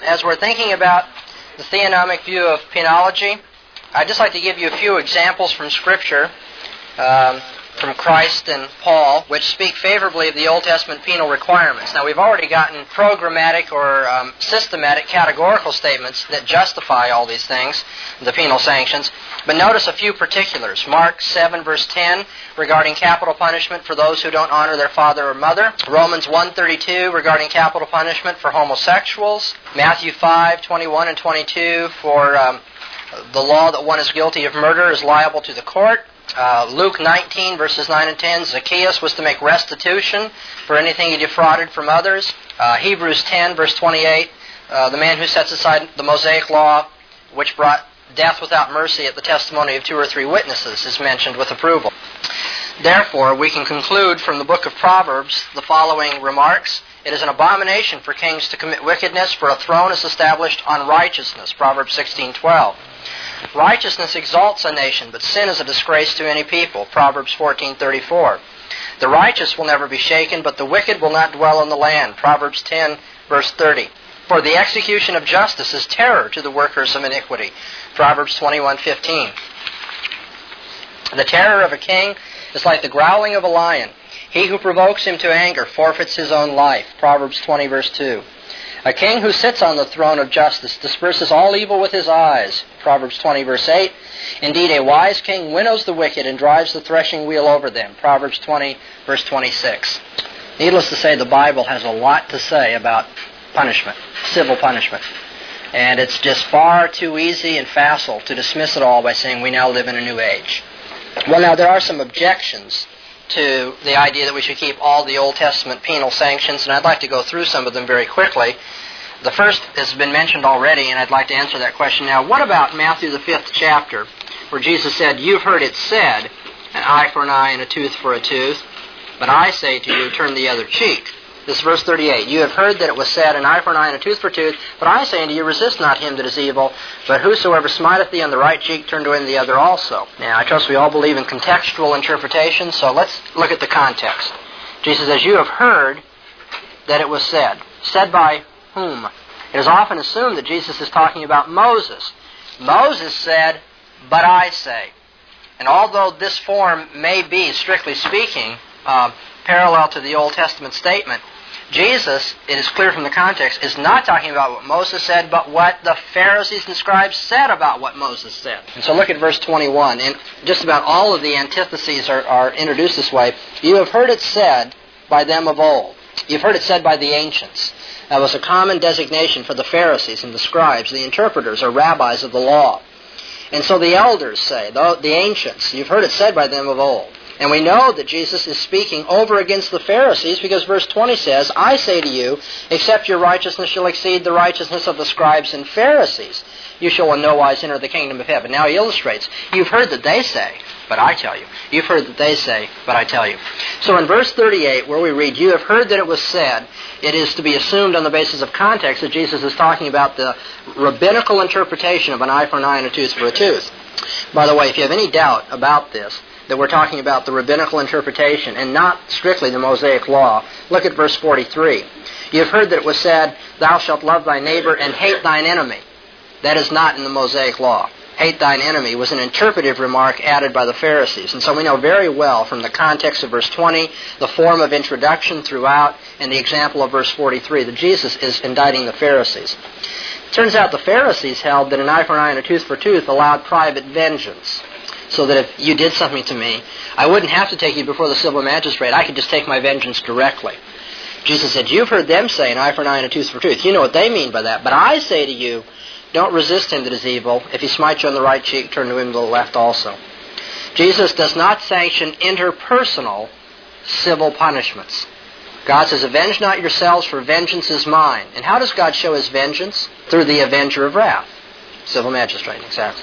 as we're thinking about the theonomic view of penology, I'd just like to give you a few examples from Scripture, from Christ and Paul, which speak favorably of the Old Testament penal requirements. Now, we've already gotten programmatic or systematic categorical statements that justify all these things, the penal sanctions. But notice a few particulars. Mark 7, verse 10, regarding capital punishment for those who don't honor their father or mother. Romans 1:32, regarding capital punishment for homosexuals. Matthew 5, 21 and 22, for the law that one is guilty of murder is liable to the court. Luke 19, verses 9 and 10, Zacchaeus was to make restitution for anything he defrauded from others. Hebrews 10, verse 28, the man who sets aside the Mosaic law, which brought death without mercy at the testimony of 2 or 3 witnesses, is mentioned with approval. Therefore, we can conclude from the book of Proverbs the following remarks. It is an abomination for kings to commit wickedness, for a throne is established on righteousness, Proverbs 16:12. Righteousness exalts a nation, but sin is a disgrace to any people, Proverbs 14:34. The righteous will never be shaken, but the wicked will not dwell in the land, Proverbs 10, verse 30. For the execution of justice is terror to the workers of iniquity, Proverbs 21:15. The terror of a king is like the growling of a lion. He who provokes him to anger forfeits his own life, Proverbs 20, verse 2. A king who sits on the throne of justice disperses all evil with his eyes, Proverbs 20, verse 8. Indeed, a wise king winnows the wicked and drives the threshing wheel over them, Proverbs 20, verse 26. Needless to say, the Bible has a lot to say about punishment, civil punishment. And it's just far too easy and facile to dismiss it all by saying we now live in a new age. Well, now, there are some objections to the idea that we should keep all the Old Testament penal sanctions, and I'd like to go through some of them very quickly. The first has been mentioned already, and I'd like to answer that question now. What about Matthew the 5th chapter, where Jesus said, "You've heard it said, an eye for an eye and a tooth for a tooth, but I say to you, turn the other cheek." This is verse 38. "You have heard that it was said, an eye for an eye and a tooth for a tooth, but I say unto you, resist not him that is evil, but whosoever smiteth thee on the right cheek, turn to him the other also." Now, I trust we all believe in contextual interpretation, so let's look at the context. Jesus says, "You have heard that it was said." Said by whom? It is often assumed that Jesus is talking about Moses. Moses said, "But I say." And although this form may be, strictly speaking, parallel to the Old Testament statement, Jesus, it is clear from the context, is not talking about what Moses said, but what the Pharisees and scribes said about what Moses said. And so look at verse 21, and just about all of the antitheses are introduced this way. "You have heard it said by them of old." You've heard it said by the ancients. That was a common designation for the Pharisees and the scribes, the interpreters or rabbis of the law. And so the elders say, the ancients, you've heard it said by them of old. And we know that Jesus is speaking over against the Pharisees because verse 20 says, "I say to you, except your righteousness shall exceed the righteousness of the scribes and Pharisees, you shall in no wise enter the kingdom of heaven." Now he illustrates, you've heard that they say, but I tell you. You've heard that they say, but I tell you. So in verse 38, where we read, "You have heard that it was said," it is to be assumed on the basis of context that Jesus is talking about the rabbinical interpretation of an eye for an eye and a tooth for a tooth. By the way, if you have any doubt about this, that we're talking about the rabbinical interpretation and not strictly the Mosaic law, look at verse 43. "You have heard that it was said, thou shalt love thy neighbor and hate thine enemy." That is not in the Mosaic law. "Hate thine enemy" was an interpretive remark added by the Pharisees. And so we know very well from the context of verse 20, the form of introduction throughout, and the example of verse 43, that Jesus is indicting the Pharisees. It turns out the Pharisees held that an eye for an eye and a tooth for a tooth allowed private vengeance. So that if you did something to me, I wouldn't have to take you before the civil magistrate. I could just take my vengeance directly. Jesus said, "You've heard them say an eye for an eye and a tooth for a tooth." You know what they mean by that. "But I say to you, don't resist him that is evil. If he smites you on the right cheek, turn to him the left also." Jesus does not sanction interpersonal civil punishments. God says, "Avenge not yourselves, for vengeance is mine." And how does God show his vengeance? Through the avenger of wrath. Civil magistrate, exactly.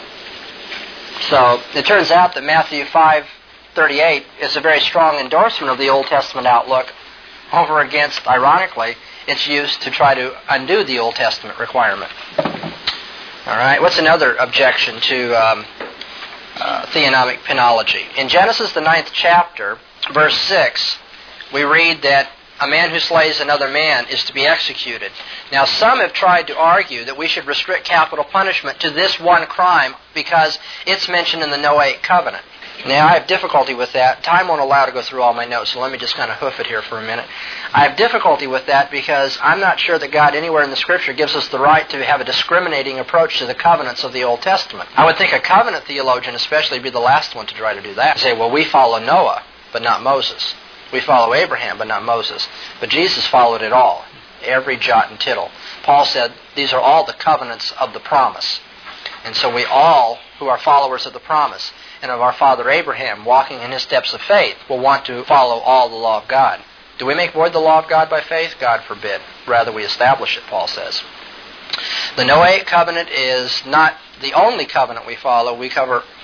So it turns out that Matthew 5:38 is a very strong endorsement of the Old Testament outlook over against, ironically, its use to try to undo the Old Testament requirement. All right, what's another objection to theonomic penology? In Genesis, the 9th chapter, verse 6, we read that a man who slays another man is to be executed. Now, some have tried to argue that we should restrict capital punishment to this one crime because it's mentioned in the Noahic covenant. Now, I have difficulty with that. Time won't allow to go through all my notes, so let me just kind of hoof it here for a minute. I have difficulty with that because I'm not sure that God anywhere in the Scripture gives us the right to have a discriminating approach to the covenants of the Old Testament. I would think a covenant theologian especially would be the last one to try to do that. Say, well, we follow Noah, but not Moses. We follow Abraham, but not Moses. But Jesus followed it all, every jot and tittle. Paul said, these are all the covenants of the promise. And so we all, who are followers of the promise, and of our father Abraham, walking in his steps of faith, will want to follow all the law of God. Do we make void the law of God by faith? God forbid. Rather, we establish it, Paul says. The Noahic covenant is not the only covenant we follow. We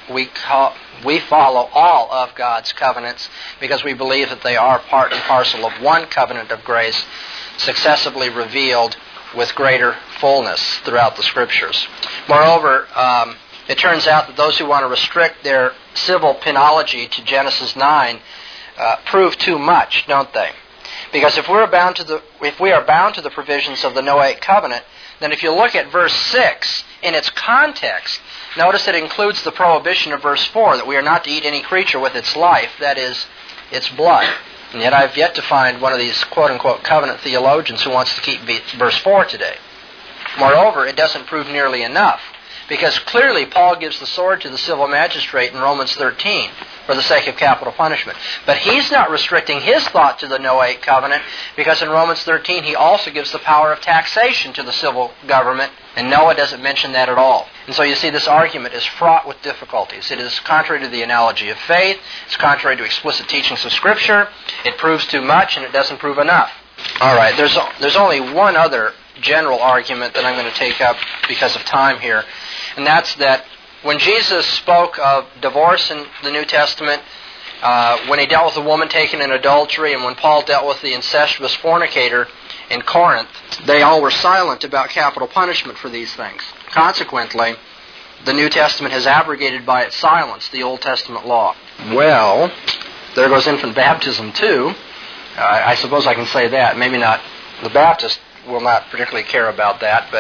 follow all of God's covenants because we believe that they are part and parcel of one covenant of grace, successively revealed with greater fullness throughout the Scriptures. Moreover, it turns out that those who want to restrict their civil penology to Genesis 9 prove too much, don't they? Because if we are bound to the provisions of the Noahic covenant, then if you look at verse 6 in its context, notice it includes the prohibition of verse 4 that we are not to eat any creature with its life, that is, its blood. And yet I've yet to find one of these quote-unquote covenant theologians who wants to keep verse 4 today. Moreover, it doesn't prove nearly enough, because clearly Paul gives the sword to the civil magistrate in Romans 13 for the sake of capital punishment. But he's not restricting his thought to the Noahic covenant, because in Romans 13 he also gives the power of taxation to the civil government, and Noah doesn't mention that at all. And so you see, this argument is fraught with difficulties. It is contrary to the analogy of faith. It's contrary to explicit teachings of Scripture. It proves too much, and it doesn't prove enough. All right, there's only one other general argument that I'm going to take up because of time here, and that's that when Jesus spoke of divorce in the New Testament, when he dealt with a woman taken in adultery, and when Paul dealt with the incestuous fornicator in Corinth, they all were silent about capital punishment for these things. Consequently, the New Testament has abrogated by its silence the Old Testament law. Well, there goes infant baptism too. I suppose I can say that. Maybe not. The Baptist will not particularly care about that,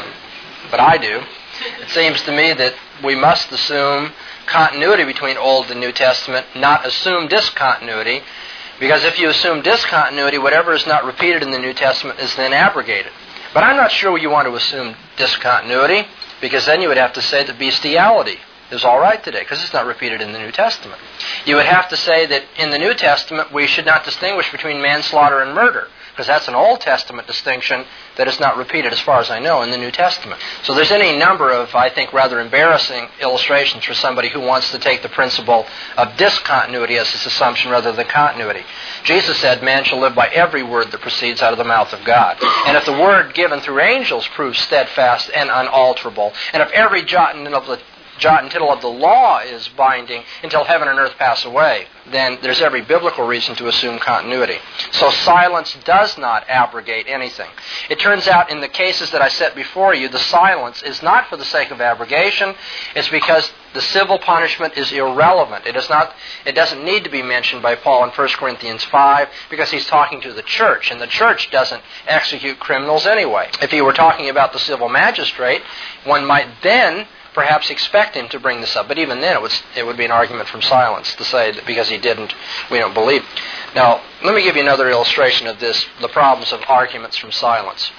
but I do. It seems to me that we must assume continuity between Old and New Testament, not assume discontinuity, because if you assume discontinuity, whatever is not repeated in the New Testament is then abrogated. But I'm not sure you want to assume discontinuity, because then you would have to say that bestiality is all right today, because it's not repeated in the New Testament. You would have to say that in the New Testament we should not distinguish between manslaughter and murder, because that's an Old Testament distinction that is not repeated, as far as I know, in the New Testament. So there's any number of, I think, rather embarrassing illustrations for somebody who wants to take the principle of discontinuity as his assumption rather than continuity. Jesus said, man shall live by every word that proceeds out of the mouth of God. And if the word given through angels proves steadfast and unalterable, and if every jot and tittle of the law is binding until heaven and earth pass away, then there's every biblical reason to assume continuity. So silence does not abrogate anything. It turns out in the cases that I set before you, the silence is not for the sake of abrogation. It's because the civil punishment is irrelevant. It doesn't need to be mentioned by Paul in 1 Corinthians 5 because he's talking to the church, and the church doesn't execute criminals anyway. If he were talking about the civil magistrate, one might then perhaps expect him to bring this up, but even then it would be an argument from silence to say that because he didn't, we don't believe. Now, let me give you another illustration of this, the problems of arguments from silence.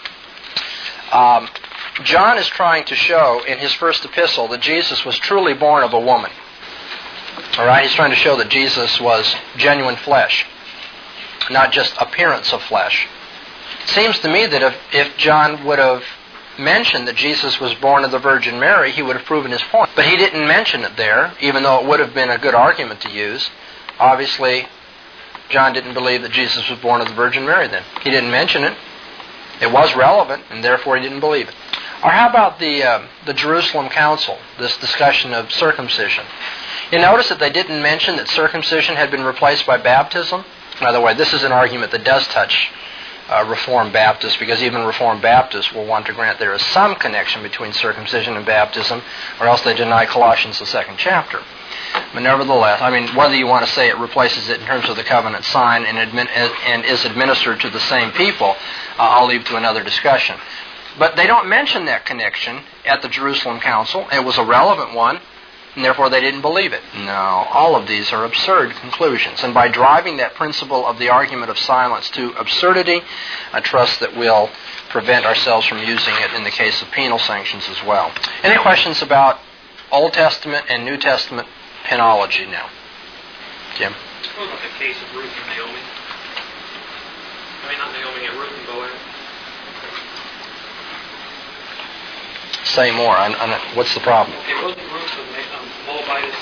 John is trying to show in his first epistle that Jesus was truly born of a woman. All right, he's trying to show that Jesus was genuine flesh, not just appearance of flesh. It seems to me that if John would have mentioned that Jesus was born of the Virgin Mary, he would have proven his point. But he didn't mention it there, even though it would have been a good argument to use. Obviously, John didn't believe that Jesus was born of the Virgin Mary then. He didn't mention it. It was relevant, and therefore he didn't believe it. Or how about the Jerusalem Council, this discussion of circumcision? You notice that they didn't mention that circumcision had been replaced by baptism? By the way, this is an argument that does touch Reformed Baptists, because even Reformed Baptists will want to grant there is some connection between circumcision and baptism, or else they deny Colossians, the 2nd chapter. But nevertheless, I mean, whether you want to say it replaces it in terms of the covenant sign and is administered to the same people, I'll leave to another discussion. But they don't mention that connection at the Jerusalem Council. It was a relevant one, and therefore they didn't believe it. No, all of these are absurd conclusions. And by driving that principle of the argument of silence to absurdity, I trust that we'll prevent ourselves from using it in the case of penal sanctions as well. Any questions about Old Testament and New Testament penology now? Jim? What about the case of Ruth and Naomi? I mean, not Naomi, Ruth and Boaz. Say more. What's the problem? Okay, wasn't Ruth a Moabitess?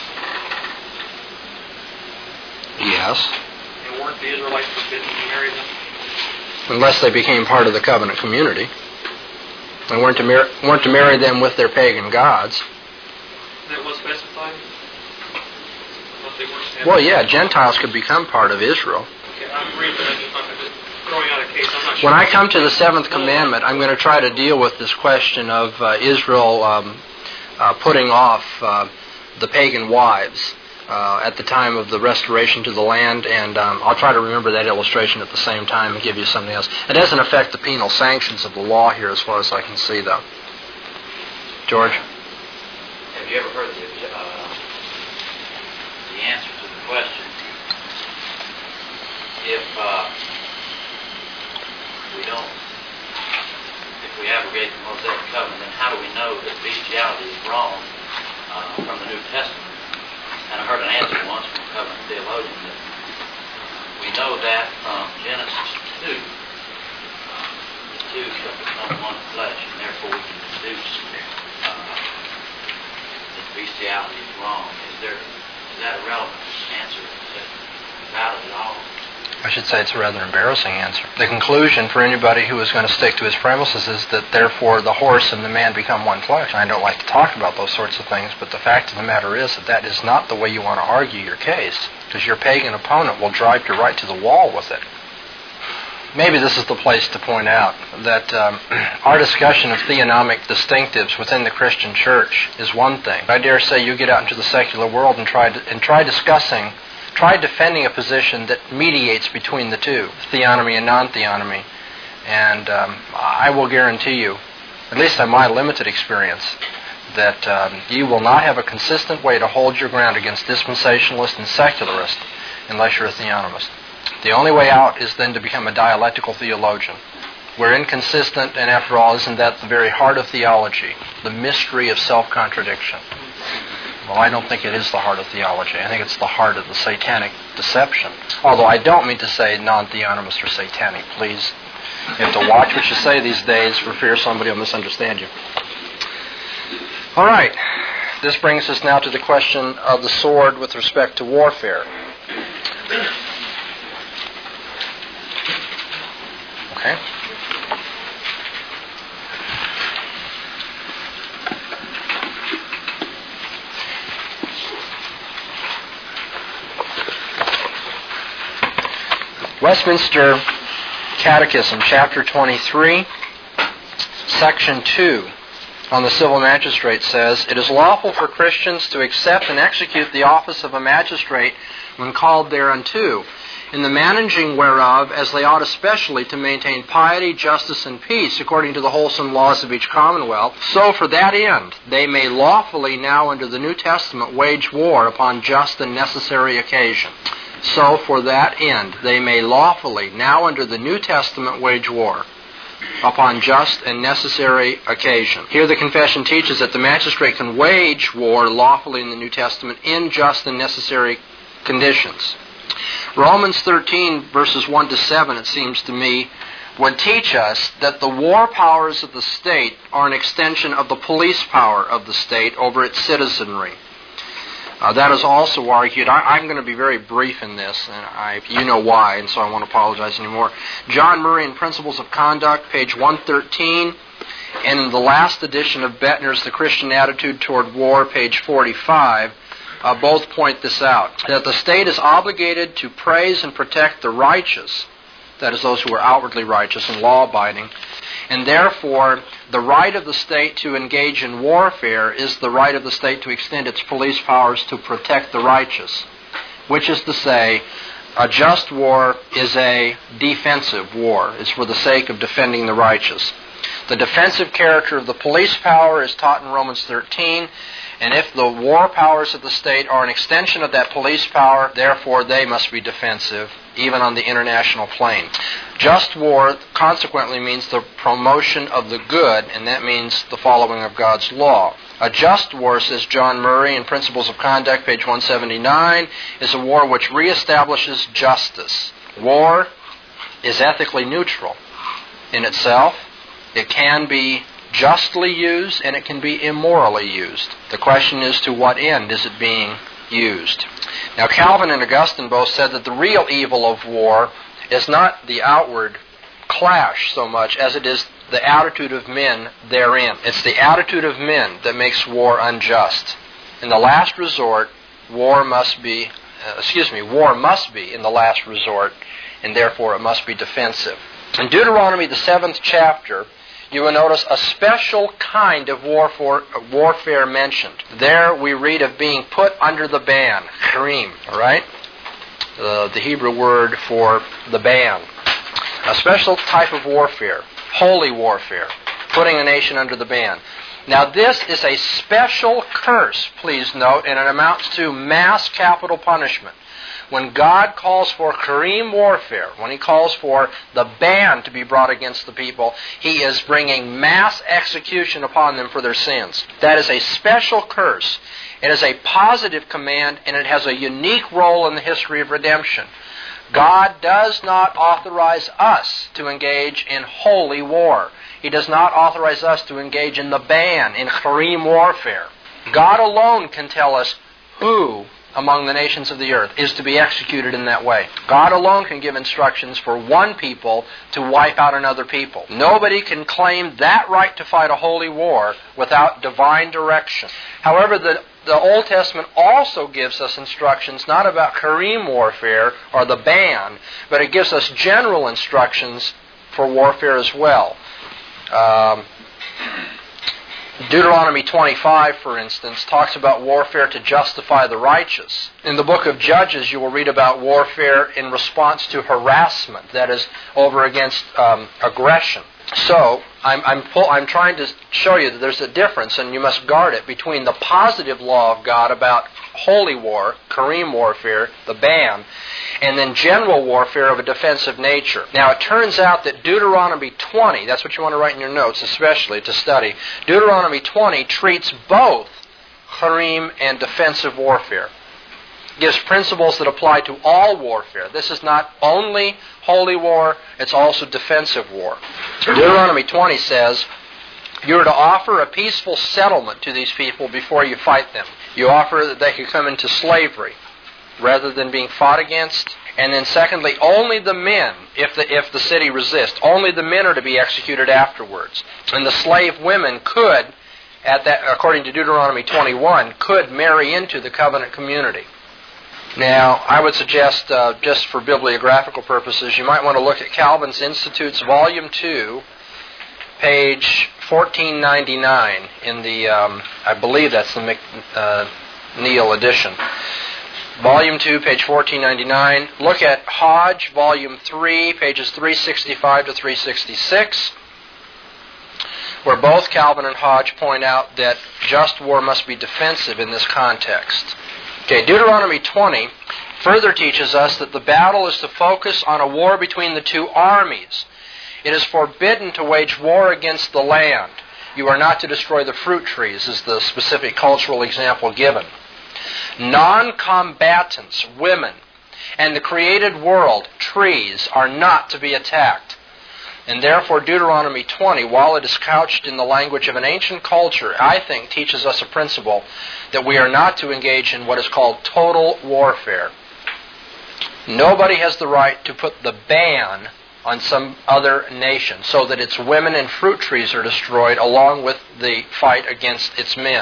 Yes. And weren't the Israelites forbidden to marry them? Unless they became part of the covenant community. They weren't to marry them with their pagan gods. That was specified? Well, yeah, Gentiles could become part of Israel. Okay, I'm reading that. I'm just throwing out a case. I'm not sure. When I come to the 7th commandment, I'm going to try to deal with this question of Israel putting off the pagan wives at the time of the restoration to the land, and I'll try to remember that illustration at the same time and give you something else. It doesn't affect the penal sanctions of the law here as far as I can see, though. George? Have you ever heard the answer to the question? If we abrogate the Mosaic covenant, then how do we know that bestiality is wrong from the New Testament? And I heard an answer once from a covenant theologian that we know that from Genesis 2. The two shall become one flesh, and therefore we can deduce that bestiality is wrong. Is that a relevant answer? Is that valid at all? I should say it's a rather embarrassing answer. The conclusion for anybody who is going to stick to his premises is that therefore the horse and the man become one flesh. I don't like to talk about those sorts of things, but the fact of the matter is that is not the way you want to argue your case, because your pagan opponent will drive you right to the wall with it. Maybe this is the place to point out that our discussion of theonomic distinctives within the Christian church is one thing. I dare say you get out into the secular world and try defending a position that mediates between the two, theonomy and non-theonomy. And I will guarantee you, at least in my limited experience, that you will not have a consistent way to hold your ground against dispensationalists and secularists unless you're a theonomist. The only way out is then to become a dialectical theologian. We're inconsistent, and after all, isn't that the very heart of theology, the mystery of self-contradiction? Well, I don't think it is the heart of theology. I think it's the heart of the satanic deception. Although I don't mean to say non-theonomists are satanic. Please, you have to watch what you say these days for fear somebody will misunderstand you. All right. This brings us now to the question of the sword with respect to warfare. Okay. Westminster Catechism, Chapter 23, Section 2, on the civil magistrate says, "It is lawful for Christians to accept and execute the office of a magistrate when called thereunto, in the managing whereof, as they ought especially to maintain piety, justice, and peace, according to the wholesome laws of each commonwealth. So for that end, they may lawfully now under the New Testament wage war upon just and necessary occasion." So for that end, they may lawfully now under the New Testament wage war upon just and necessary occasion. Here the confession teaches that the magistrate can wage war lawfully in the New Testament in just and necessary conditions. Romans 13, verses 1 to 7, it seems to me, would teach us that the war powers of the state are an extension of the police power of the state over its citizenry. That is also argued. I'm going to be very brief in this, and you know why, and so I won't apologize anymore. John Murray in Principles of Conduct, page 113, and in the last edition of Bettner's The Christian Attitude Toward War, page 45, both point this out, that the state is obligated to praise and protect the righteous that is, those who are outwardly righteous and law-abiding. And therefore, the right of the state to engage in warfare is the right of the state to extend its police powers to protect the righteous, which is to say, a just war is a defensive war. It's for the sake of defending the righteous. The defensive character of the police power is taught in Romans 13, and if the war powers of the state are an extension of that police power, therefore they must be defensive, even on the international plane. Just war consequently means the promotion of the good, and that means the following of God's law. A just war, says John Murray in Principles of Conduct, page 179, is a war which reestablishes justice. War is ethically neutral in itself. It can be justly used and it can be immorally used. The question is, to what end is it being used? Now, Calvin and Augustine both said that the real evil of war is not the outward clash so much as it is the attitude of men therein. It's the attitude of men that makes war unjust. In the last resort, war must be in the last resort, and therefore it must be defensive. In Deuteronomy, the 7th chapter, you will notice a special kind of warfare mentioned. There we read of being put under the ban, karim, all right? The Hebrew word for the ban. A special type of warfare, holy warfare, putting a nation under the ban. Now this is a special curse, please note, and it amounts to mass capital punishment. When God calls for karim warfare, when He calls for the ban to be brought against the people, He is bringing mass execution upon them for their sins. That is a special curse. It is a positive command, and it has a unique role in the history of redemption. God does not authorize us to engage in holy war. He does not authorize us to engage in the ban, in karim warfare. God alone can tell us who among the nations of the earth is to be executed in that way. God alone can give instructions for one people to wipe out another people. Nobody can claim that right to fight a holy war without divine direction. However, the Old Testament also gives us instructions not about karim warfare or the ban, but it gives us general instructions for warfare as well. Deuteronomy 25, for instance, talks about warfare to justify the righteous. In the book of Judges, you will read about warfare in response to harassment, that is, over against aggression. So, I'm trying to show you that there's a difference, and you must guard it, between the positive law of God about holy war, karim warfare, the ban, and then general warfare of a defensive nature. Now, it turns out that Deuteronomy 20, that's what you want to write in your notes, especially to study, Deuteronomy 20 treats both karim and defensive warfare. It gives principles that apply to all warfare. This is not only holy war, it's also defensive war. Deuteronomy 20 says, you are to offer a peaceful settlement to these people before you fight them. You offer that they could come into slavery rather than being fought against. And then secondly, only the men, if the city resists, only the men are to be executed afterwards. And the slave women could, according to Deuteronomy 21, could marry into the covenant community. Now, I would suggest, just for bibliographical purposes, you might want to look at Calvin's Institutes, Volume 2, page 1499 in the, I believe that's the McNeil edition. Volume 2, page 1499. Look at Hodge, Volume 3, pages 365 to 366, where both Calvin and Hodge point out that just war must be defensive in this context. Okay, Deuteronomy 20 further teaches us that the battle is to focus on a war between the two armies. It is forbidden to wage war against the land. You are not to destroy the fruit trees, is the specific cultural example given. Non-combatants, women, and the created world, trees, are not to be attacked. And therefore Deuteronomy 20, while it is couched in the language of an ancient culture, I think teaches us a principle that we are not to engage in what is called total warfare. Nobody has the right to put the ban on some other nation so that its women and fruit trees are destroyed along with the fight against its men.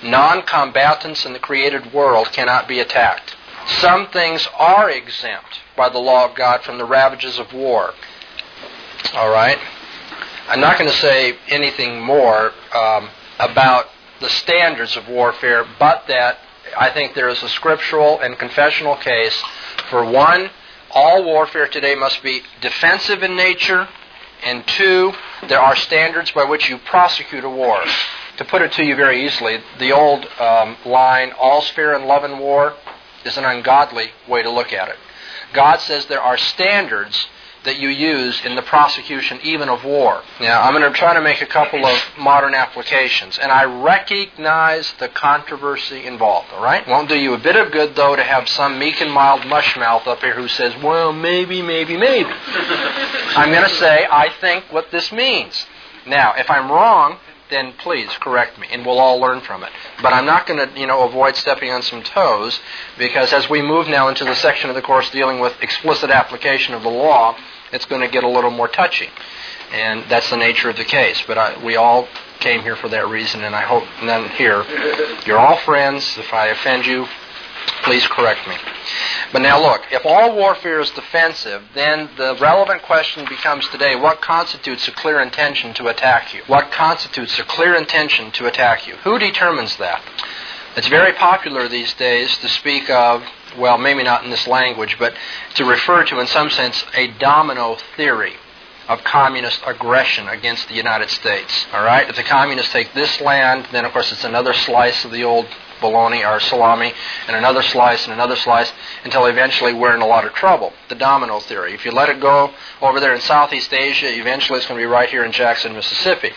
Non-combatants in the created world cannot be attacked. Some things are exempt. by the law of God from the ravages of war. All right? I'm not going to say anything more about the standards of warfare, but that I think there is a scriptural and confessional case for one, all warfare today must be defensive in nature, and two, there are standards by which you prosecute a war. To put it to you very easily, the old line, all's fair in love and war, is an ungodly way to look at it. God says there are standards that you use in the prosecution even of war. Now, I'm going to try to make a couple of modern applications, and I recognize the controversy involved, all right? Won't do you a bit of good, though, to have some meek and mild mushmouth up here who says, well, maybe. I'm going to say, I think what this means. Now, if I'm wrong, then please correct me, and we'll all learn from it. But I'm not going to, avoid stepping on some toes, because as we move now into the section of the course dealing with explicit application of the law, it's going to get a little more touchy. And that's the nature of the case. But we all came here for that reason, and I hope none here. You're all friends. If I offend you, please correct me. But now look, if all warfare is defensive, then the relevant question becomes today, what constitutes a clear intention to attack you? What constitutes a clear intention to attack you? Who determines that? It's very popular these days to speak of, well, maybe not in this language, but to refer to, in some sense, a domino theory of communist aggression against the United States. All right? If the communists take this land, then of course it's another slice of the old bologna or salami, and another slice, until eventually we're in a lot of trouble. The domino theory. If you let it go over there in Southeast Asia, eventually it's going to be right here in Jackson, Mississippi.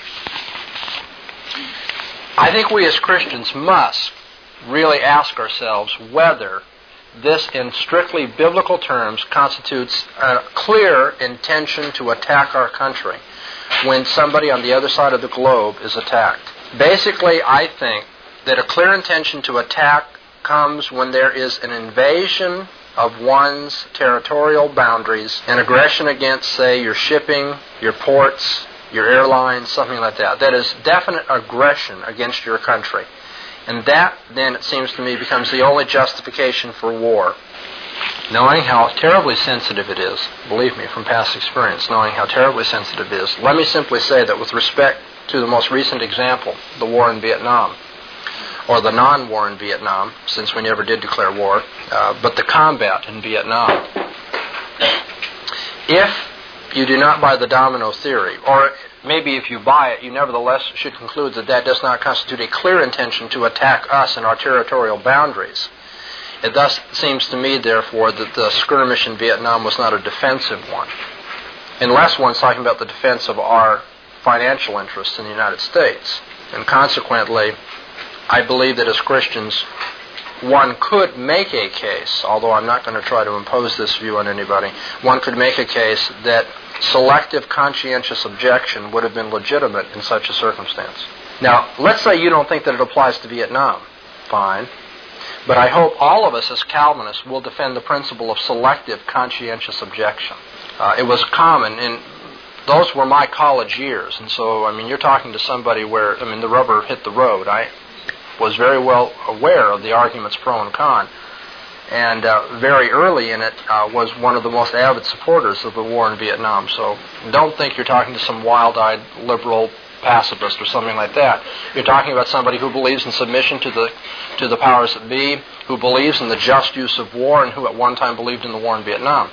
I think we as Christians must really ask ourselves whether this, in strictly biblical terms, constitutes a clear intention to attack our country when somebody on the other side of the globe is attacked. Basically, I think that a clear intention to attack comes when there is an invasion of one's territorial boundaries, an aggression against, say, your shipping, your ports, your airlines, something like that. That is definite aggression against your country. And that, then, it seems to me, becomes the only justification for war. Knowing how terribly sensitive it is, believe me, from past experience, knowing how terribly sensitive it is, let me simply say that with respect to the most recent example, the war in Vietnam, or the non-war in Vietnam, since we never did declare war, but the combat in Vietnam. If you do not buy the domino theory, or maybe if you buy it, you nevertheless should conclude that that does not constitute a clear intention to attack us and our territorial boundaries. It thus seems to me, therefore, that the skirmish in Vietnam was not a defensive one, unless one's talking about the defense of our financial interests in the United States. And consequently, I believe that as Christians, one could make a case, although I'm not going to try to impose this view on anybody, one could make a case that selective conscientious objection would have been legitimate in such a circumstance. Now, let's say you don't think that it applies to Vietnam. Fine. But I hope all of us as Calvinists will defend the principle of selective conscientious objection. It was common in... Those were my college years, and so, you're talking to somebody where, the rubber hit the road. I was very well aware of the arguments pro and con, and very early in it was one of the most avid supporters of the war in Vietnam. So don't think you're talking to some wild-eyed liberal pacifist or something like that. You're talking about somebody who believes in submission to the powers that be, who believes in the just use of war, and who at one time believed in the war in Vietnam.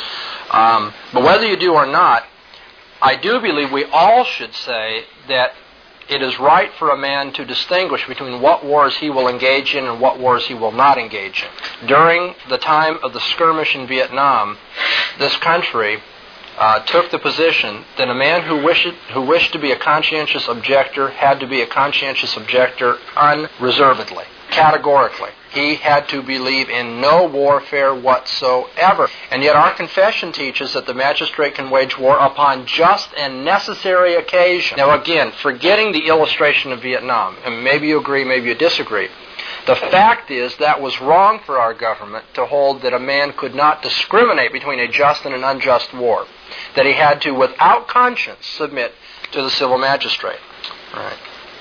But whether you do or not, I do believe we all should say that it is right for a man to distinguish between what wars he will engage in and what wars he will not engage in. During the time of the skirmish in Vietnam, this country took the position that a man who wished to be a conscientious objector had to be a conscientious objector unreservedly, categorically. He had to believe in no warfare whatsoever. And yet our confession teaches that the magistrate can wage war upon just and necessary occasion. Now again, forgetting the illustration of Vietnam, and maybe you agree, maybe you disagree, the fact is that was wrong for our government to hold that a man could not discriminate between a just and an unjust war, that he had to, without conscience, submit to the civil magistrate. All right.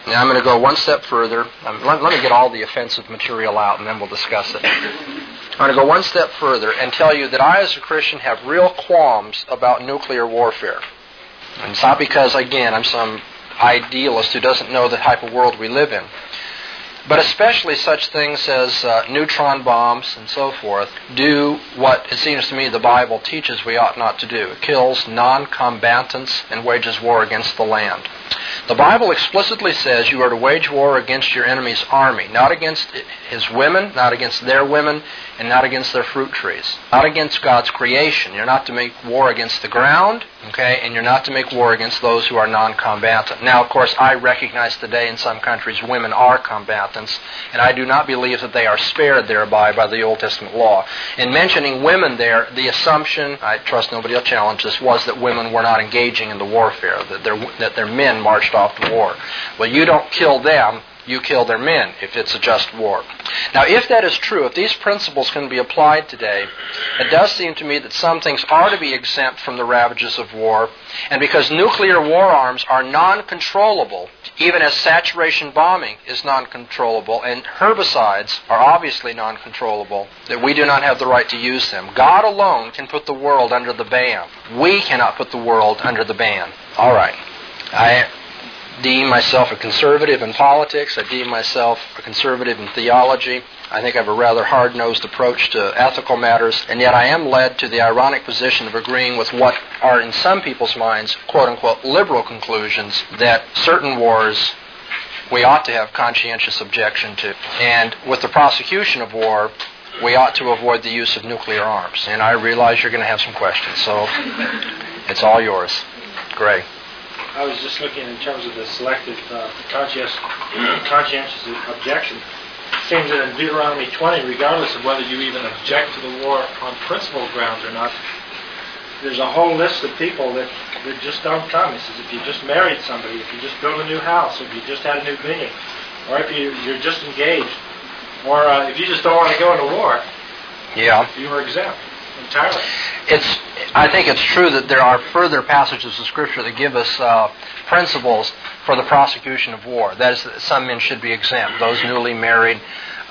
Now I'm going to go one step further. Let me get all the offensive material out and then we'll discuss it. I'm going to go one step further and tell you that I as a Christian have real qualms about nuclear warfare. And it's not because, again, I'm some idealist who doesn't know the type of world we live in. But especially such things as neutron bombs and so forth do what it seems to me the Bible teaches we ought not to do. It kills non-combatants and wages war against the land. The Bible explicitly says you are to wage war against your enemy's army, not against his women, not against their women, and not against their fruit trees. Not against God's creation. You're not to make war against the ground, okay, and you're not to make war against those who are non-combatant. Now, of course, I recognize today in some countries women are combatants, and I do not believe that they are spared thereby by the Old Testament law. In mentioning women there, the assumption, I trust nobody will challenge this, was that women were not engaging in the warfare, that their men marched off to war. Well, you don't kill them, you kill their men if it's a just war. Now, if that is true, if these principles can be applied today, it does seem to me that some things are to be exempt from the ravages of war, and because nuclear war arms are non-controllable, even as saturation bombing is non-controllable, and herbicides are obviously non-controllable, that we do not have the right to use them. God alone can put the world under the ban. We cannot put the world under the ban. All right. I deem myself a conservative in politics. I deem myself a conservative in theology. I think I have a rather hard-nosed approach to ethical matters, and yet I am led to the ironic position of agreeing with what are in some people's minds, quote-unquote, liberal conclusions that certain wars we ought to have conscientious objection to. And with the prosecution of war, we ought to avoid the use of nuclear arms. And I realize you're going to have some questions, so it's all yours. Greg. I was just looking in terms of the selective conscientious objection. It seems that in Deuteronomy 20, regardless of whether you even object to the war on principle grounds or not, there's a whole list of people that just don't come. He says if you just married somebody, if you just built a new house, if you just had a new meeting, or if you're just engaged, or if you just don't want to go into war, you are exempt entirely. I think it's true that there are further passages of Scripture that give us principles for the prosecution of war. That is, that some men should be exempt. Those newly married,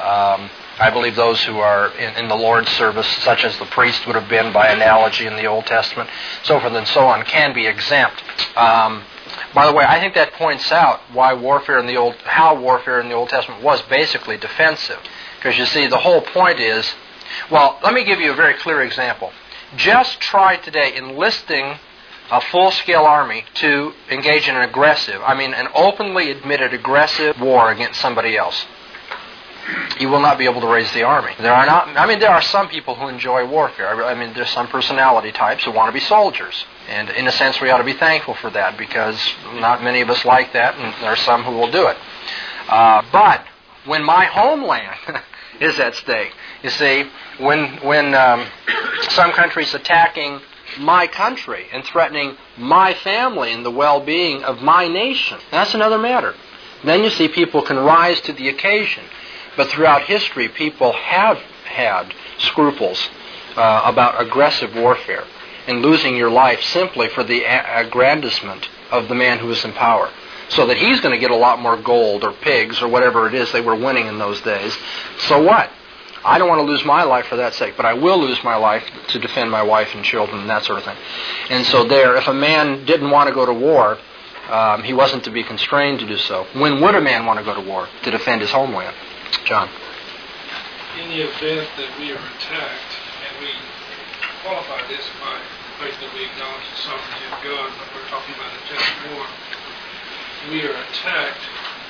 I believe those who are in the Lord's service, such as the priest would have been by analogy in the Old Testament, so forth and so on, can be exempt. By the way, I think that points out how warfare in the Old Testament was basically defensive. Because you see, the whole point is, well, let me give you a very clear example. Just try today enlisting a full-scale army to engage in an openly admitted aggressive war against somebody else. You will not be able to raise the army. There are some people who enjoy warfare. There's some personality types who want to be soldiers. And in a sense, we ought to be thankful for that because not many of us like that, and there are some who will do it. But when my homeland is at stake, you see, when some country's attacking my country and threatening my family and the well-being of my nation, that's another matter. Then you see people can rise to the occasion. But throughout history, people have had scruples about aggressive warfare and losing your life simply for the aggrandizement of the man who is in power, so that he's going to get a lot more gold or pigs or whatever it is they were winning in those days. So what? I don't want to lose my life for that sake, but I will lose my life to defend my wife and children and that sort of thing. And so if a man didn't want to go to war, he wasn't to be constrained to do so. When would a man want to go to war? To defend his homeland. John. In the event that we are attacked, and we qualify this by the fact that we acknowledge the sovereignty of God, but we're talking about a just war, we are attacked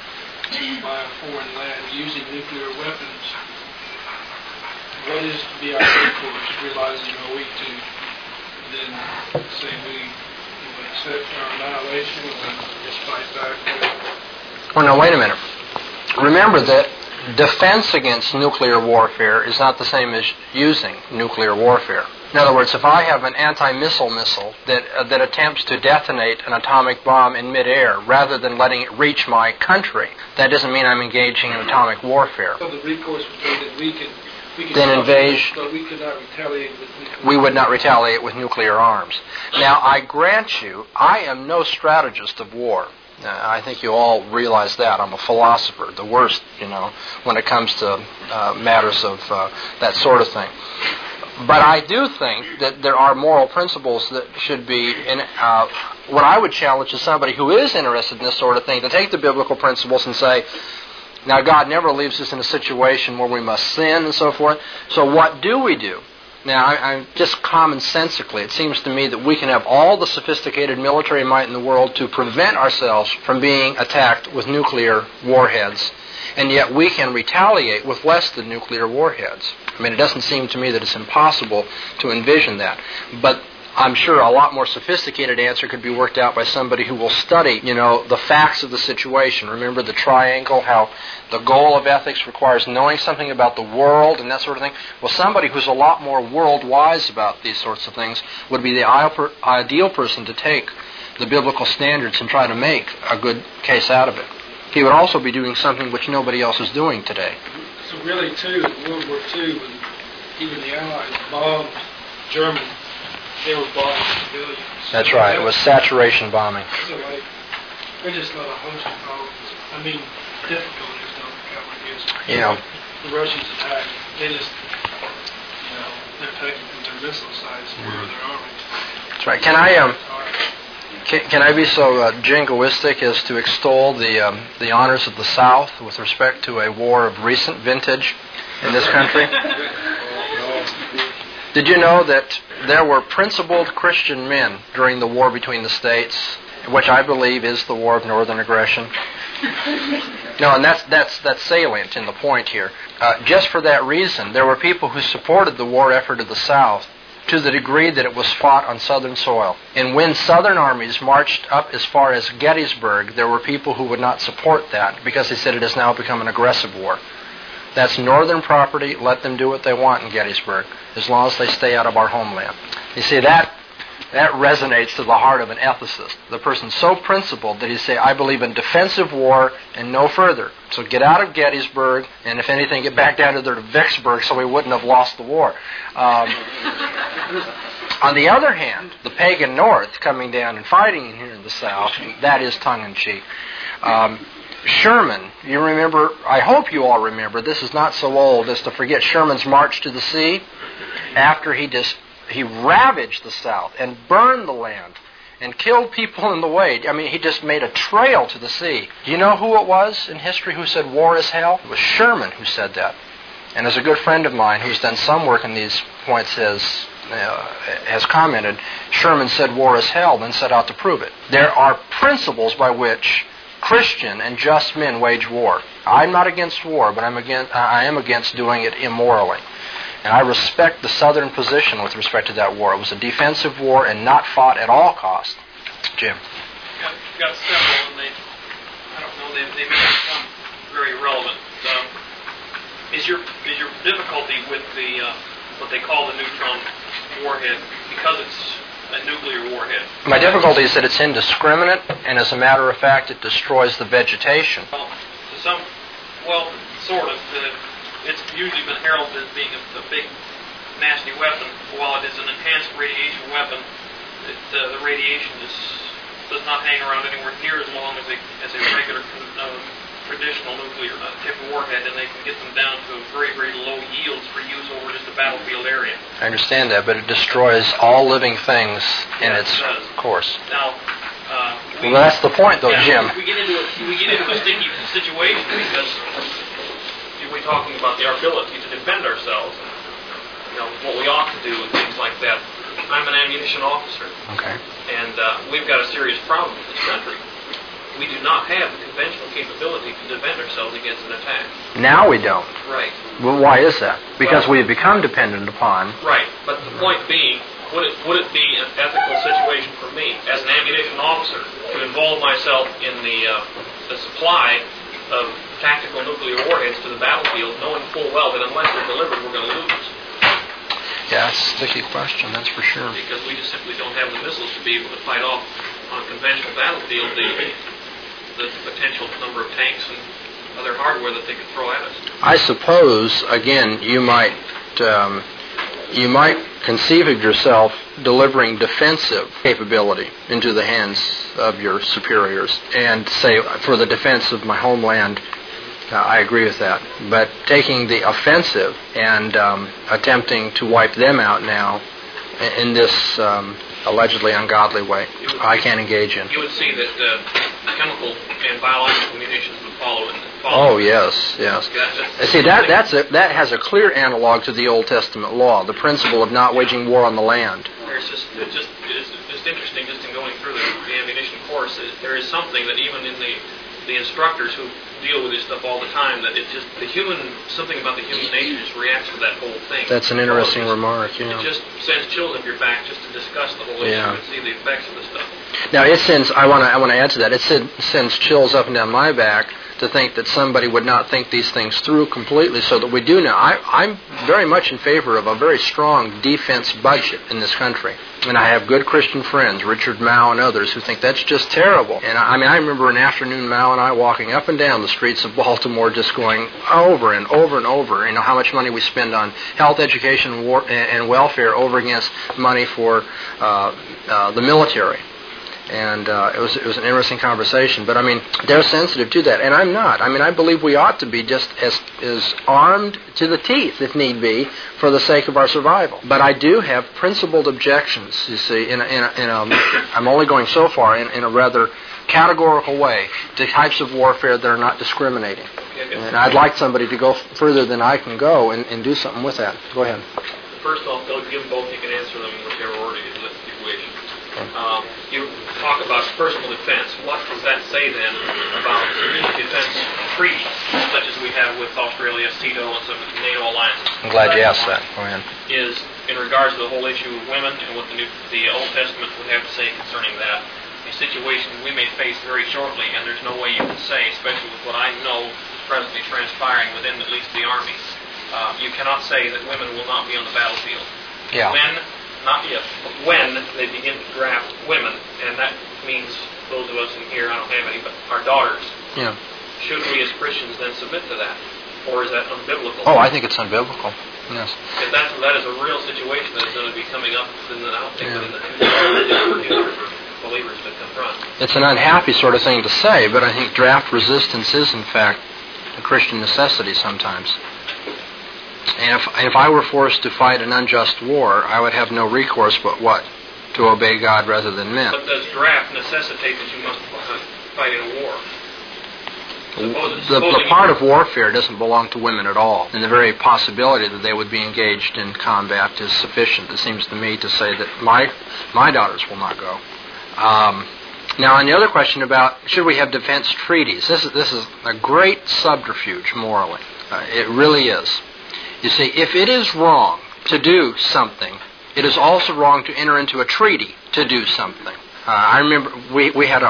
by a foreign land using nuclear weapons. What is to be our recourse, realizing are we to then say we accept our annihilation and just fight back? Well, now, wait a minute. Remember that defense against nuclear warfare is not the same as using nuclear warfare. In other words, if I have an anti-missile missile that attempts to detonate an atomic bomb in midair rather than letting it reach my country, that doesn't mean I'm engaging in atomic warfare. So the recourse would be that we could then invade. But we could not retaliate with nuclear. We would not retaliate with nuclear arms. Now, I grant you, I am no strategist of war. I think you all realize that. I'm a philosopher, the worst, when it comes to matters of that sort of thing. But I do think that there are moral principles that should be in what I would challenge is somebody who is interested in this sort of thing to take the biblical principles and say, now God never leaves us in a situation where we must sin and so forth. So what do we do? Now, I'm just commonsensically, it seems to me that we can have all the sophisticated military might in the world to prevent ourselves from being attacked with nuclear warheads, and yet we can retaliate with less than nuclear warheads. I mean, it doesn't seem to me that it's impossible to envision that. But I'm sure a lot more sophisticated answer could be worked out by somebody who will study, the facts of the situation. Remember the triangle, how the goal of ethics requires knowing something about the world and that sort of thing? Well, somebody who's a lot more world-wise about these sorts of things would be the ideal person to take the biblical standards and try to make a good case out of it. He would also be doing something which nobody else is doing today. So really, too, in World War II, when even the Allies bombed Germany, they were bombing civilians. That's right. It was saturation bombing. So, they're just not a host of problems. Difficulties don't come against the Russians attack. They just, they're taking from their missile sites where their army. That's right. Can I be so jingoistic as to extol the honors of the South with respect to a war of recent vintage in this country? Did you know that there were principled Christian men during the war between the states, which I believe is the war of northern aggression? No, and that's salient in the point here. Just for that reason, there were people who supported the war effort of the South to the degree that it was fought on Southern soil. And when Southern armies marched up as far as Gettysburg, there were people who would not support that because they said it has now become an aggressive war. That's Northern property. Let them do what they want in Gettysburg, as long as they stay out of our homeland. You see, that resonates to the heart of an ethicist. The person's so principled that he say, I believe in defensive war and no further. So get out of Gettysburg, and if anything, get back down to Vicksburg so we wouldn't have lost the war. On the other hand, the pagan North coming down and fighting here in the South, that is tongue-in-cheek. Sherman, you remember, I hope you all remember, this is not so old as to forget Sherman's march to the sea after he ravaged the South and burned the land and killed people in the way. He just made a trail to the sea. Do you know who it was in history who said war is hell? It was Sherman who said that. And as a good friend of mine who's done some work in these points has commented, Sherman said war is hell, then set out to prove it. There are principles by which Christian and just men wage war. I'm not against war, but I am against doing it immorally. And I respect the Southern position with respect to that war. It was a defensive war and not fought at all cost. Jim. Got several, and they may become very relevant. Is your difficulty with the what they call the neutron warhead because it's a nuclear warhead? My difficulty is that it's indiscriminate, and as a matter of fact, it destroys the vegetation. Well, sort of. It's usually been heralded as being a big, nasty weapon. While it is an enhanced radiation weapon, the radiation does not hang around anywhere near as long as a regular traditional nuclear tip warhead, and they can get them down to very, very low yields for use over just a battlefield area. I understand that, but it destroys all living things in its course. Now, well, that's the point, though, Jim. We get into a sticky situation because we're talking about our ability to defend ourselves, what we ought to do and things like that. I'm an ammunition officer, okay, and we've got a serious problem in this country. We do not have the conventional capability to defend ourselves against an attack. Now we don't. Right. Well, why is that? Because we have become dependent upon. Right. But the point being, would it be an ethical situation for me as an ammunition officer to involve myself in the supply of tactical nuclear warheads to the battlefield, knowing full well that unless they're delivered, we're going to lose? Yeah, that's a sticky question, that's for sure. Because we just simply don't have the missiles to be able to fight off on a conventional battlefield the potential number of tanks and other hardware that they could throw at us. I suppose, again, you might you might conceive of yourself delivering defensive capability into the hands of your superiors and say, for the defense of my homeland, I agree with that. But taking the offensive and attempting to wipe them out now in this allegedly ungodly way, I can't engage in. You would see that chemical and biological munitions would follow. Oh, yes. See, that has a clear analog to the Old Testament law, the principle of not waging war on the land. It's just interesting, just in going through the ammunition course, there is something that even in the instructors who deal with this stuff all the time, that it's just something about the human nature just reacts to that whole thing. That's an interesting remark, yeah. It just sends chills up your back just to discuss the whole issue and see the effects of the stuff. Now, I want to add to that, it sends chills up and down my back to think that somebody would not think these things through completely so that we do now. I'm very much in favor of a very strong defense budget in this country. And I have good Christian friends, Richard Mao and others, who think that's just terrible. And I remember an afternoon, Mao and I walking up and down the streets of Baltimore just going over and over and over, how much money we spend on health, education, and welfare over against money for the military. And it was an interesting conversation. But, they're sensitive to that, and I'm not. I believe we ought to be just as armed to the teeth, if need be, for the sake of our survival. But I do have principled objections, you see, I'm only going so far, in a rather categorical way, to types of warfare that are not discriminating. And I'd like somebody to go further than I can go and do something with that. Go ahead. First off, they'll give them both. You can answer them in whichever order you list the situation. You talk about personal defense. What does that say then about defense treaties, such as we have with Australia, CETO, and some NATO alliances? I'm glad you asked that. Go ahead. Is in regards to the whole issue of women and what the Old Testament would have to say concerning that, a situation we may face very shortly, and there's no way you can say, especially with what I know is presently transpiring within at least the Army, you cannot say that women will not be on the battlefield. Yeah. Not if, but when they begin to draft women, and that means those of us in here, I don't have any, but our daughters. Yeah. Should we as Christians then submit to that? Or is that unbiblical? Oh, I think it's unbiblical. Yes. If that is a real situation that is going to be coming up within the future believers to confront. It's an unhappy sort of thing to say, but I think draft resistance is, in fact, a Christian necessity sometimes. And if I were forced to fight an unjust war, I would have no recourse but what? To obey God rather than men. But does draft necessitate that you must fight in a war? The part of warfare doesn't belong to women at all. And the very possibility that they would be engaged in combat is sufficient, it seems to me, to say that my daughters will not go. Now, on the other question about should we have defense treaties, this is a great subterfuge morally. It really is. You see, if it is wrong to do something, it is also wrong to enter into a treaty to do something. I remember we had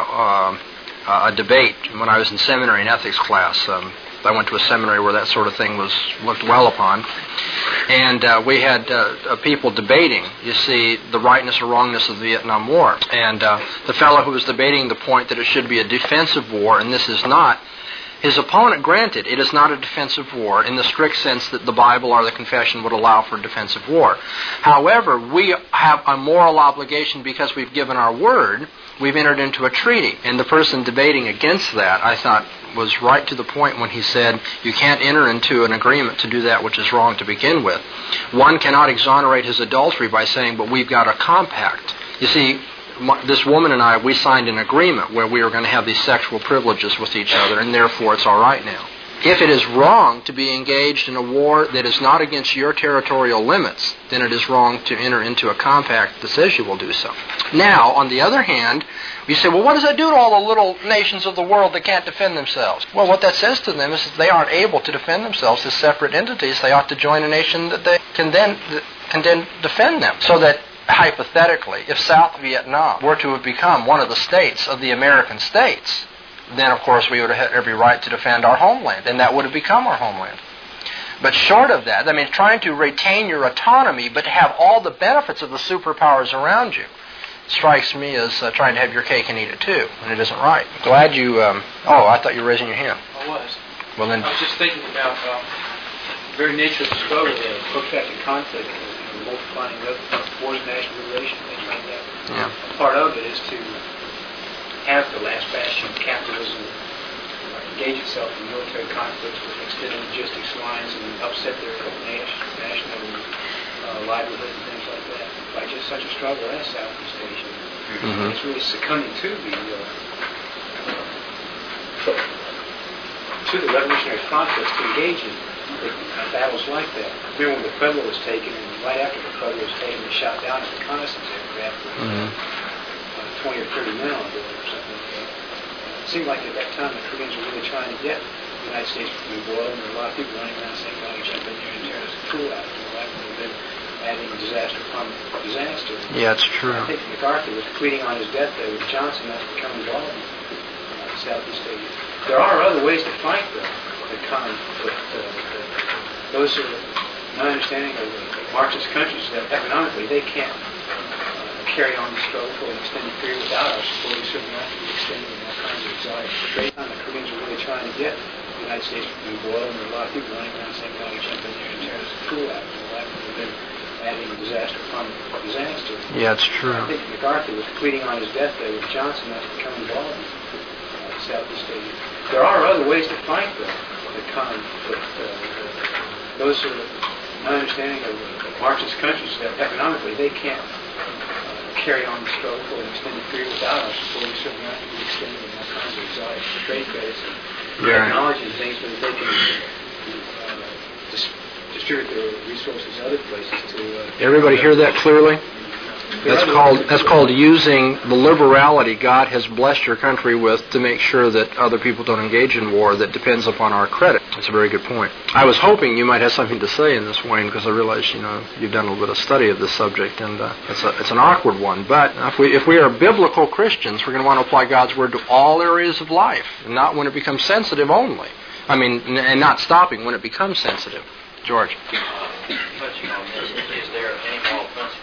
a debate when I was in seminary in ethics class. I went to a seminary where that sort of thing was looked well upon. And we had people debating, you see, the rightness or wrongness of the Vietnam War. And the fellow who was debating the point that it should be a defensive war, and this is not, his opponent granted it is not a defensive war in the strict sense that the Bible or the confession would allow for defensive war. However, we have a moral obligation because we've given our word. We've entered into a treaty. And the person debating against that, I thought, was right to the point when he said, you can't enter into an agreement to do that which is wrong to begin with. One cannot exonerate his adultery by saying, but we've got a compact. You see, this woman and I, we signed an agreement where we were going to have these sexual privileges with each other, and therefore it's all right now. If it is wrong to be engaged in a war that is not against your territorial limits, then it is wrong to enter into a compact that says you will do so. Now, on the other hand, you say, well, what does that do to all the little nations of the world that can't defend themselves? Well, what that says to them is that they aren't able to defend themselves as separate entities. They ought to join a nation that they can then defend them. So that, hypothetically, if South Vietnam were to have become one of the states of the American states, then, of course, we would have had every right to defend our homeland, and that would have become our homeland. But short of that, trying to retain your autonomy but to have all the benefits of the superpowers around you strikes me as trying to have your cake and eat it too, and it isn't right. Glad you... I thought you were raising your hand. I was. Well, then... I was just thinking about the very nature of the struggle there, protracted conflict, the multiplying of wars, national relations, things like that. Yeah. Part of it is to have the last bastion of capitalism engage itself in military conflicts with extended logistics lines and upset their national livelihood and things like that by just such a struggle as Southeast Asia. Mm-hmm. It's really succumbing to the revolutionary process to engage in battles like that. Remember when the Pueblo was taken, and right after the Pueblo was taken, they shot down a reconnaissance aircraft with 20 or 30 men on board or something like that. It seemed like at that time the Koreans were really trying to get the United States from the boil, and there were a lot of people running around saying, well, you jump in here and tear us a tool out of it. That would have been adding disaster upon disaster. Yeah, it's true. I think MacArthur was pleading on his deathbed with Johnson not to become involved in Southeast Asia. There are other ways to fight the conflict. Those are my understanding of the Marxist countries that economically they can't carry on the struggle for an extended period without our support. We certainly have to be extending all kinds of exotic trade. The Koreans are really trying to get the United States from the boil, and there are a lot of people running around saying, well, you jump in here and tear us a tool out of it. That would have been adding disaster upon disaster. Yeah, it's true. I think MacArthur was pleading on his deathbed with Johnson not to become involved in Southeast Asia. There are other ways to fight the conflict. Those are my understanding of the Marxist countries that economically they can't carry on the struggle for an extended period without our support. We certainly have to be extending all kinds of exotic trade credits and technology and things so that they can distribute their resources other places to. Everybody hear that clearly? That's called using the liberality God has blessed your country with to make sure that other people don't engage in war that depends upon our credit. That's a very good point. I was hoping you might have something to say in this, Wayne, because I realize you've done a little bit of study of this subject, and it's an awkward one. But if we are biblical Christians, we're going to want to apply God's word to all areas of life, and not when it becomes sensitive only. And not stopping when it becomes sensitive. George. Touching on this, is there any moral principle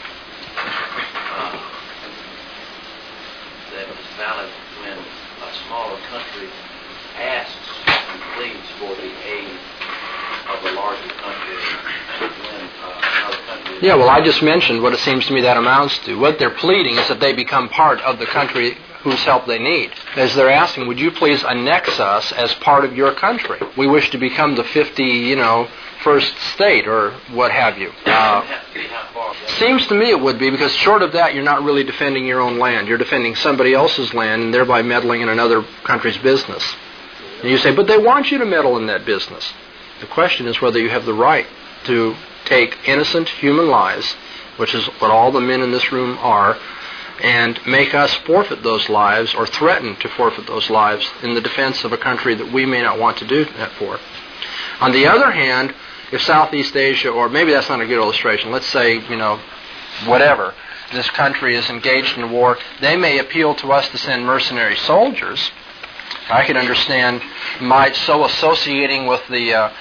that is valid when a smaller country asks and pleads for the aid of a larger country when another country... Yeah, well, I just mentioned what it seems to me that amounts to. What they're pleading is that they become part of the country whose help they need. As they're asking, would you please annex us as part of your country? We wish to become the 51st state, or what have you. Seems to me it would be, because short of that, you're not really defending your own land. You're defending somebody else's land, and thereby meddling in another country's business. And you say, but they want you to meddle in that business. The question is whether you have the right to take innocent human lives, which is what all the men in this room are, and make us forfeit those lives or threaten to forfeit those lives in the defense of a country that we may not want to do that for. On the other hand, if Southeast Asia, or maybe that's not a good illustration, let's say, whatever, this country is engaged in war, they may appeal to us to send mercenary soldiers. I could understand my so associating with the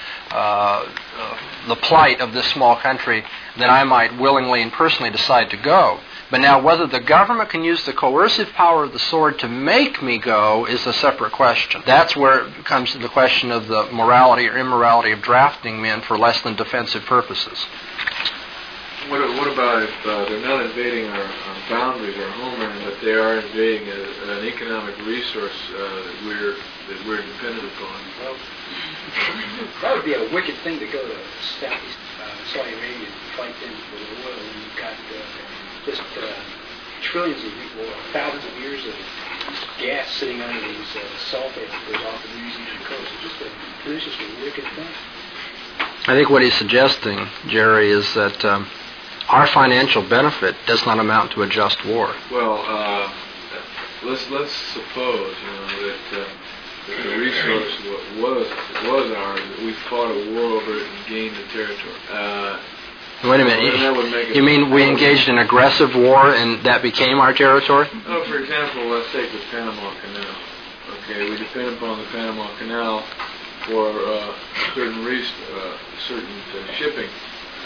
plight of this small country that I might willingly and personally decide to go. But now whether the government can use the coercive power of the sword to make me go is a separate question. That's where it comes to the question of the morality or immorality of drafting men for less than defensive purposes. What about if they're not invading our boundaries, our homeland, but they are invading an economic resource that we're dependent upon? Well, that would be a wicked thing to go to Southeast Saudi Arabia and fight them for the oil when you've got just trillions of people, thousands of years of gas sitting under these sulfate that goes off the Louisiana coast. It's just a wicked thing. I think what he's suggesting, Jerry, is that our financial benefit does not amount to a just war. Well, let's suppose that the resource was ours, that we fought a war over it and gained the territory. Wait a minute. You mean we engaged in aggressive war and that became our territory? Oh, for example, let's take the Panama Canal. Okay, we depend upon the Panama Canal for certain shipping.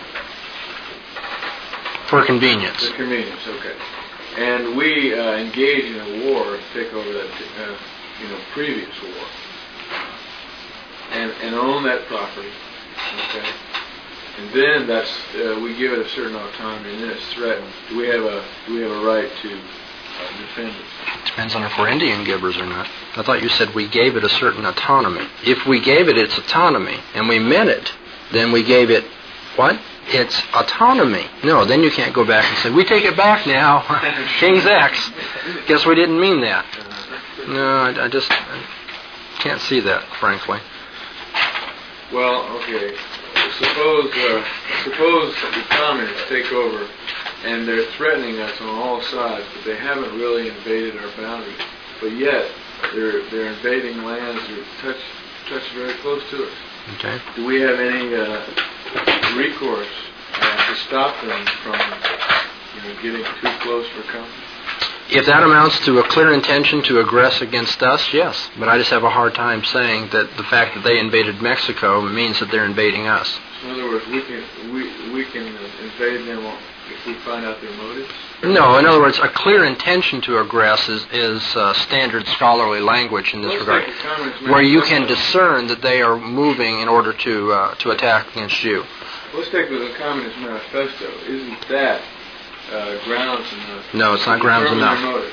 For convenience. For convenience, okay. And we engage in a war to take over that previous war and own that property. Okay. and then we give it a certain autonomy, and then it's threatened. Do we have a right to defend it? Depends on if we're Indian givers or not. I thought you said we gave it a certain autonomy. If we gave it its autonomy and we meant it, then we gave it what? Its autonomy. No, then you can't go back and say, we take it back now. King's X. Guess we didn't mean that. No, I just can't see that, frankly. Well, okay. Suppose the communists take over and they're threatening us on all sides, but they haven't really invaded our boundaries. But yet, they're invading lands that touch very close to us. Okay. Do we have any recourse to stop them from getting too close for comfort? If that amounts to a clear intention to aggress against us, yes. But I just have a hard time saying that the fact that they invaded Mexico means that they're invading us. In other words, we can invade them if we find out their motives? No, in other words, a clear intention to aggress is standard scholarly language in this regard, where you can discern that they are moving in order to attack against you. Let's take the Communist Manifesto. Isn't that grounds enough? No, it's not grounds enough.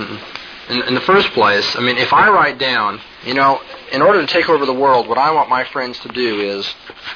In the first place, I mean, if I write down, in order to take over the world, what I want my friends to do is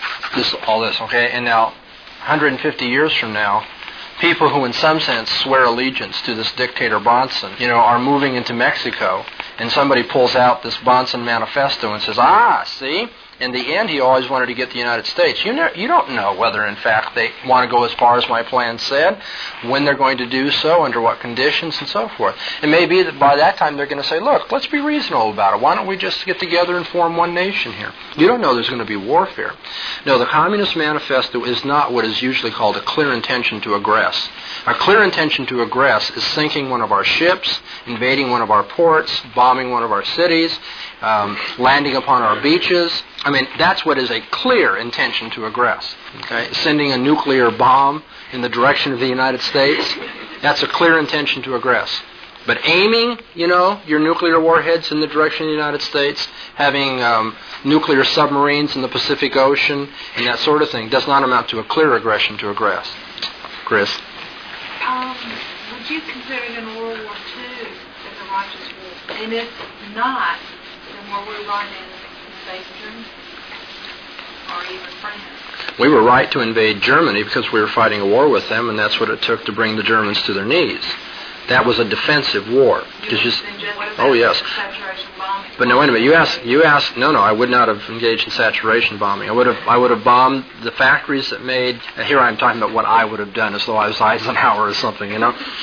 all this, okay? And now, 150 years from now, people who in some sense swear allegiance to this dictator Bonson, are moving into Mexico, and somebody pulls out this Bonson Manifesto and says, see? In the end, he always wanted to get the United States. You don't know whether, in fact, they want to go as far as my plan said, when they're going to do so, under what conditions, and so forth. It may be that by that time they're going to say, look, let's be reasonable about it. Why don't we just get together and form one nation here? You don't know there's going to be warfare. No, the Communist Manifesto is not what is usually called a clear intention to aggress. A clear intention to aggress is sinking one of our ships, invading one of our ports, bombing one of our cities, landing upon our beaches. I mean, that's what is a clear intention to aggress. Okay? Sending a nuclear bomb in the direction of the United States, that's a clear intention to aggress. But aiming, your nuclear warheads in the direction of the United States, having nuclear submarines in the Pacific Ocean, and that sort of thing, does not amount to a clear aggression to aggress. Chris? Would you consider it in World War II as a righteous war? And if not, then were we right in invading Germany? Or even France? We were right to invade Germany because we were fighting a war with them, and that's what it took to bring the Germans to their knees. That was a defensive war. Oh, yes. But no, wait a minute. You asked. No, I would not have engaged in saturation bombing. I would have bombed the factories that made. Here I'm talking about what I would have done, as though I was Eisenhower or something.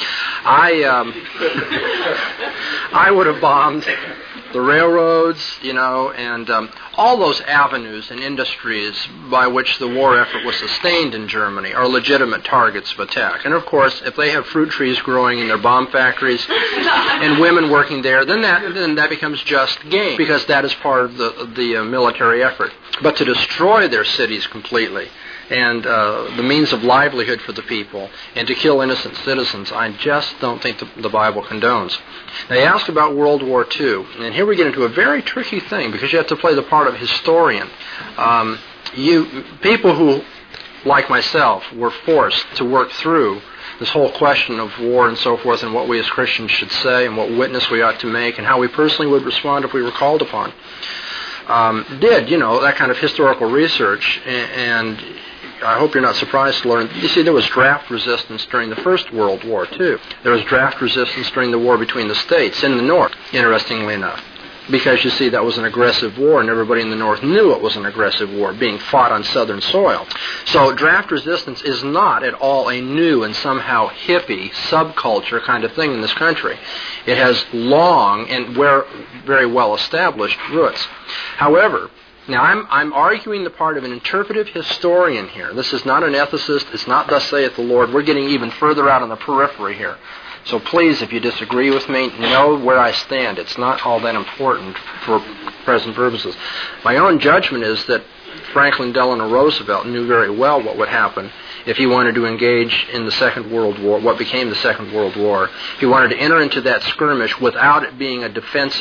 I would have bombed the railroads, and all those avenues and industries by which the war effort was sustained in Germany are legitimate targets of attack. And of course, if they have fruit trees growing in their bomb factories and women working there, then that becomes just game, because that is part of the military effort. But to destroy their cities completely, and the means of livelihood for the people, and to kill innocent citizens, I just don't think the Bible condones. They asked about World War II, and here we get into a very tricky thing, because you have to play the part of historian. People who, like myself, were forced to work through this whole question of war and so forth, and what we as Christians should say, and what witness we ought to make, and how we personally would respond if we were called upon, did that kind of historical research, and I hope you're not surprised to learn. You see, there was draft resistance during the First World War, too. There was draft resistance during the war between the states in the North, interestingly enough. Because, you see, that was an aggressive war, and everybody in the North knew it was an aggressive war being fought on Southern soil. So draft resistance is not at all a new and somehow hippie subculture kind of thing in this country. It has long and very well established roots. However, now, I'm arguing the part of an interpretive historian here. This is not an ethicist. It's not thus saith the Lord. We're getting even further out on the periphery here. So please, if you disagree with me, know where I stand. It's not all that important for present purposes. My own judgment is that Franklin Delano Roosevelt knew very well what would happen if he wanted to engage in the Second World War, what became the Second World War. He wanted to enter into that skirmish without it being a defensive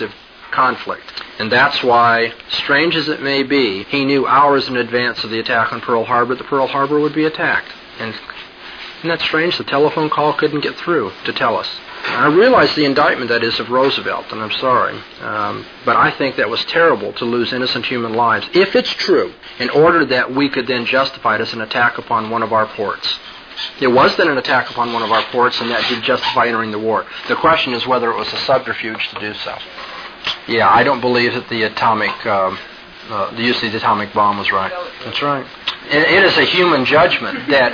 conflict. And that's why, strange as it may be, he knew hours in advance of the attack on Pearl Harbor that Pearl Harbor would be attacked. And isn't that strange? The telephone call couldn't get through to tell us. I realize the indictment, that is, of Roosevelt, and I'm sorry. But I think that was terrible to lose innocent human lives, if it's true, in order that we could then justify it as an attack upon one of our ports. It was then an attack upon one of our ports, and that did justify entering the war. The question is whether it was a subterfuge to do so. Yeah, I don't believe that the use of the atomic bomb was right. That's right. It is a human judgment that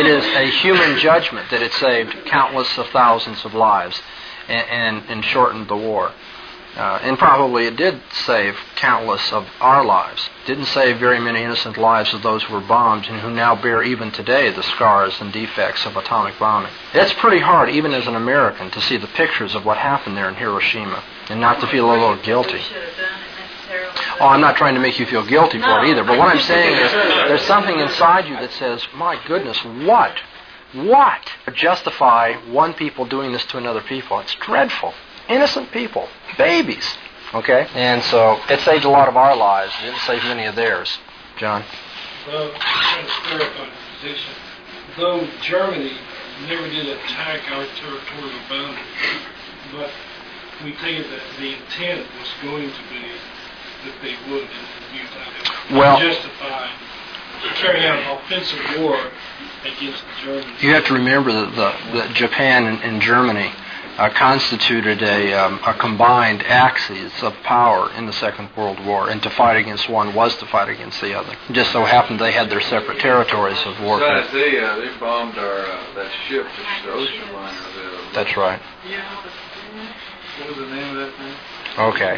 it saved countless of thousands of lives and shortened the war. And probably it did save countless of our lives. It didn't save very many innocent lives of those who were bombed and who now bear even today the scars and defects of atomic bombing. It's pretty hard, even as an American, to see the pictures of what happened there in Hiroshima and not to feel a little guilty. Oh, I'm not trying to make you feel guilty for it either, but what I'm saying is there's something inside you that says, my goodness, what? Justify one people doing this to another people. It's dreadful. Innocent people. Babies. Okay? And so it saved a lot of our lives. It didn't save many of theirs. John? Well, trying to clarify the position. Though Germany never did attack our territorial boundary, but we take it that the intent was going to be that they would in justify carrying out an offensive war against the Germans. You have to remember that Japan and Germany constituted a combined axis of power in the Second World War, and to fight against one was to fight against the other. It just so happened they had their separate territories of warfare. Besides, they bombed that ship, the ocean liner. That's right. What was the name of that thing? Okay.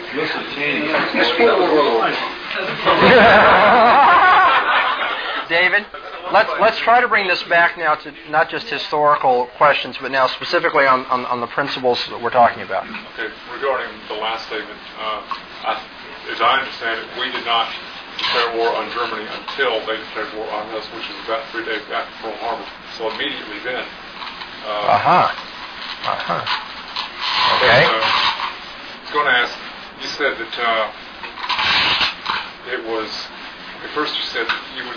David, let's try to bring this back now to not just historical questions, but now specifically on the principles that we're talking about. Okay. Regarding the last statement, as I understand it, we did not declare war on Germany until they declared war on us, which is about 3 days after Pearl Harbor. So immediately then. Okay. I was going to ask, you said that it was, at first you said that you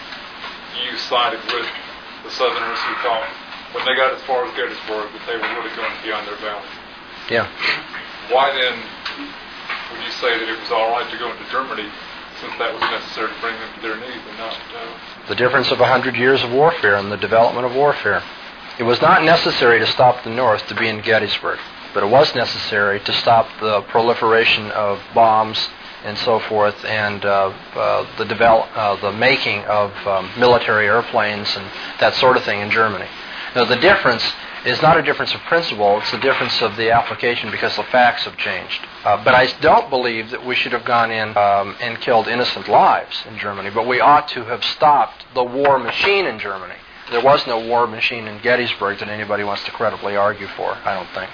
sided with the Southerners who thought when they got as far as Gettysburg that they were really going beyond their bounds. Yeah. Why then would you say that it was all right to go into Germany since that was necessary to bring them to their knees and not... The difference of 100 years of warfare and the development of warfare. It was not necessary to stop the North to be in Gettysburg, but it was necessary to stop the proliferation of bombs and so forth, and the making of military airplanes and that sort of thing in Germany. Now, the difference is not a difference of principle, it's a difference of the application because the facts have changed. But I don't believe that we should have gone in and killed innocent lives in Germany, but we ought to have stopped the war machine in Germany. There was no war machine in Gettysburg that anybody wants to credibly argue for, I don't think.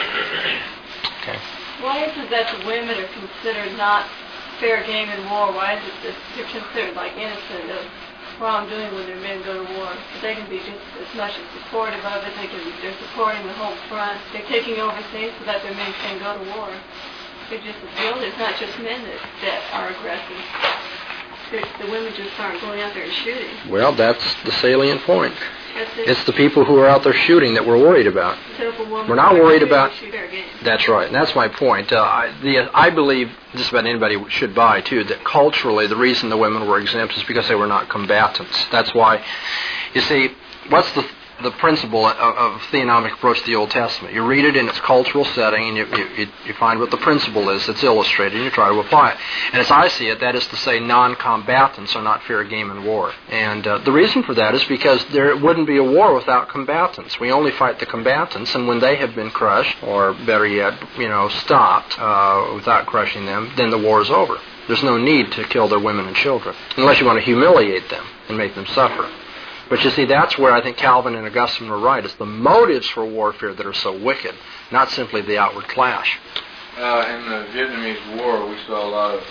Okay. Why is it that the women are considered not fair game in war? Why is it that they're considered like innocent of wrongdoing when their men go to war? But they can be just as much as supportive of it. They're supporting the whole front. They're taking over things so that their men can go to war. They're just as guilty. It's not just men that are aggressive. The women just aren't going out there and shooting. Well, that's the salient point. It's the people who are out there shooting that we're worried about. We're not worried about... That's right, and that's my point. I believe just about anybody should buy, too, that culturally the reason the women were exempt is because they were not combatants. That's why, you see, what's the principle of theonomic approach to the Old Testament? You read it in its cultural setting, and you find what the principle is that's illustrated, and you try to apply it. And as I see it, that is to say non-combatants are not fair game in war. And the reason for that is because there wouldn't be a war without combatants. We only fight the combatants, and when they have been crushed, or better yet, stopped without crushing them, then the war is over. There's no need to kill their women and children, unless you want to humiliate them and make them suffer. But you see, that's where I think Calvin and Augustine were right. It's the motives for warfare that are so wicked, not simply the outward clash. In the Vietnamese War, we saw a lot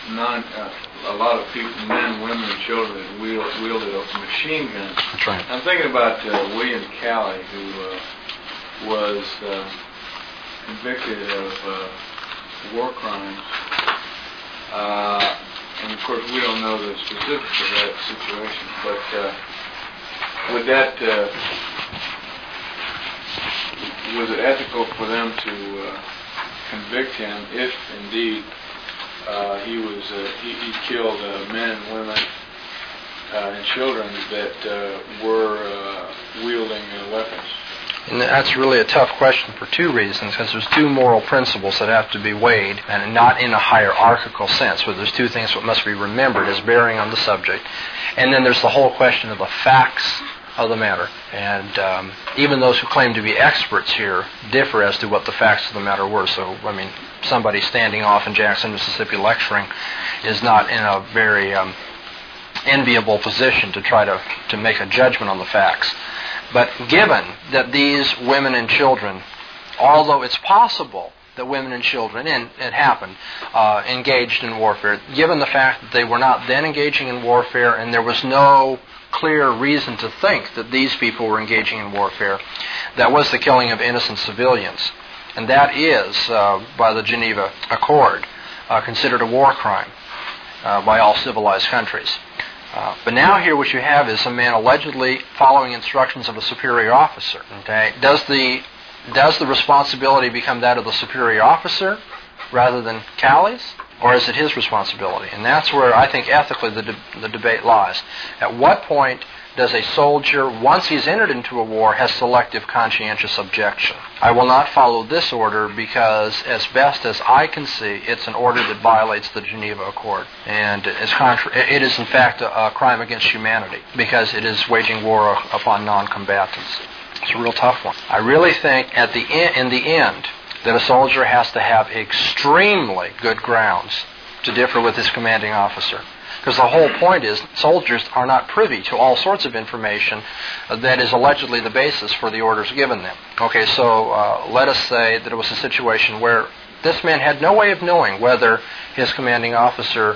of people, men, women, and children that wielded machine guns. That's right. I'm thinking about William Calley, who was convicted of war crimes. And of course, we don't know the specifics of that situation, but would that was it ethical for them to convict him if indeed he killed men and women and children that were wielding weapons? And that's really a tough question for two reasons, because there's two moral principles that have to be weighed, and not in a hierarchical sense, but there's two things that must be remembered as bearing on the subject. And then there's the whole question of the facts of the matter. And even those who claim to be experts here differ as to what the facts of the matter were. So, I mean, somebody standing off in Jackson, Mississippi lecturing is not in a very enviable position to try to make a judgment on the facts. But given that these women and children, although it's possible that women and children, and it happened, engaged in warfare, given the fact that they were not then engaging in warfare and there was no clear reason to think that these people were engaging in warfare, that was the killing of innocent civilians. And that is, by the Geneva Accord, considered a war crime by all civilized countries. But now here what you have is a man allegedly following instructions of a superior officer. Okay? Does the responsibility become that of the superior officer rather than Calley's? Or is it his responsibility? And that's where I think ethically the debate lies. At what point does a soldier, once he's entered into a war, has selective conscientious objection? I will not follow this order because, as best as I can see, it's an order that violates the Geneva Accord. And it is in fact a crime against humanity because it is waging war upon non-combatants. It's a real tough one. I really think in the end that a soldier has to have extremely good grounds to differ with his commanding officer. Because the whole point is soldiers are not privy to all sorts of information that is allegedly the basis for the orders given them. Okay, so let us say that it was a situation where this man had no way of knowing whether his commanding officer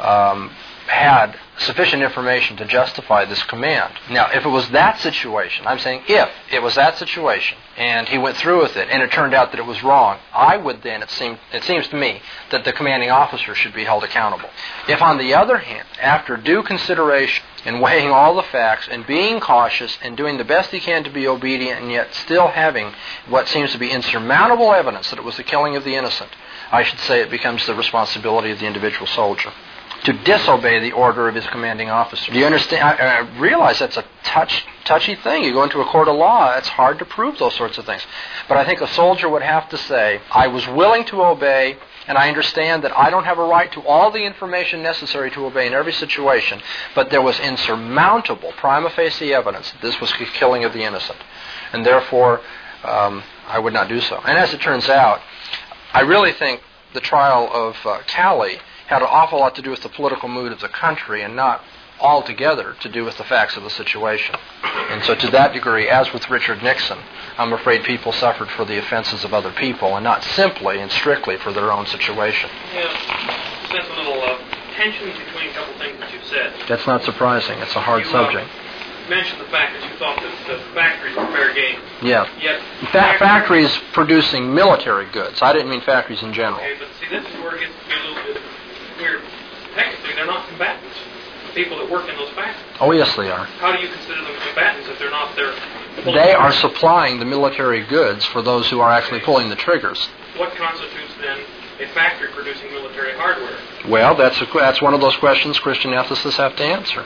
had sufficient information to justify this command. Now, if it was that situation, I'm saying if it was that situation, and he went through with it, and it turned out that it was wrong, I would then, it seems to me, that the commanding officer should be held accountable. If, on the other hand, after due consideration and weighing all the facts and being cautious and doing the best he can to be obedient and yet still having what seems to be insurmountable evidence that it was the killing of the innocent, I should say it becomes the responsibility of the individual soldier to disobey the order of his commanding officer. Do you understand? I realize that's a touchy thing. You go into a court of law, it's hard to prove those sorts of things. But I think a soldier would have to say, I was willing to obey, and I understand that I don't have a right to all the information necessary to obey in every situation, but there was insurmountable prima facie evidence that this was the killing of the innocent. And therefore, I would not do so. And as it turns out, I really think the trial of Calley had an awful lot to do with the political mood of the country and not altogether to do with the facts of the situation. And so to that degree, as with Richard Nixon, I'm afraid people suffered for the offenses of other people and not simply and strictly for their own situation. Yeah, sense a little tension between a couple things that you've said. That's not surprising. It's a hard subject. You mentioned the fact that you thought that the factories were fair game. Yeah. Yet factories producing military goods. I didn't mean factories in general. Okay, but see, this is where it gets to be a little bit weird. Technically, they're not combatants. The people that work in those factories. Oh, yes, they are. How do you consider them combatants if they're not there? They are supplying the military goods for those who are actually pulling the triggers. What constitutes, then, a factory producing military hardware? Well, that's one of those questions Christian ethicists have to answer.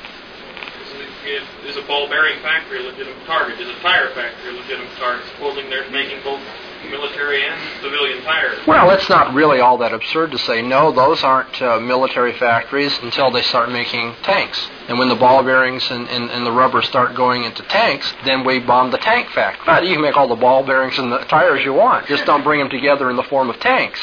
Is a ball bearing factory a legitimate target? Is a tire factory a legitimate target, supposing they're making both military and civilian tires? Well, it's not really all that absurd to say, no, those aren't military factories until they start making tanks. And when the ball bearings and the rubber start going into tanks, then we bomb the tank factory. Well, you can make all the ball bearings and the tires you want. Just don't bring them together in the form of tanks.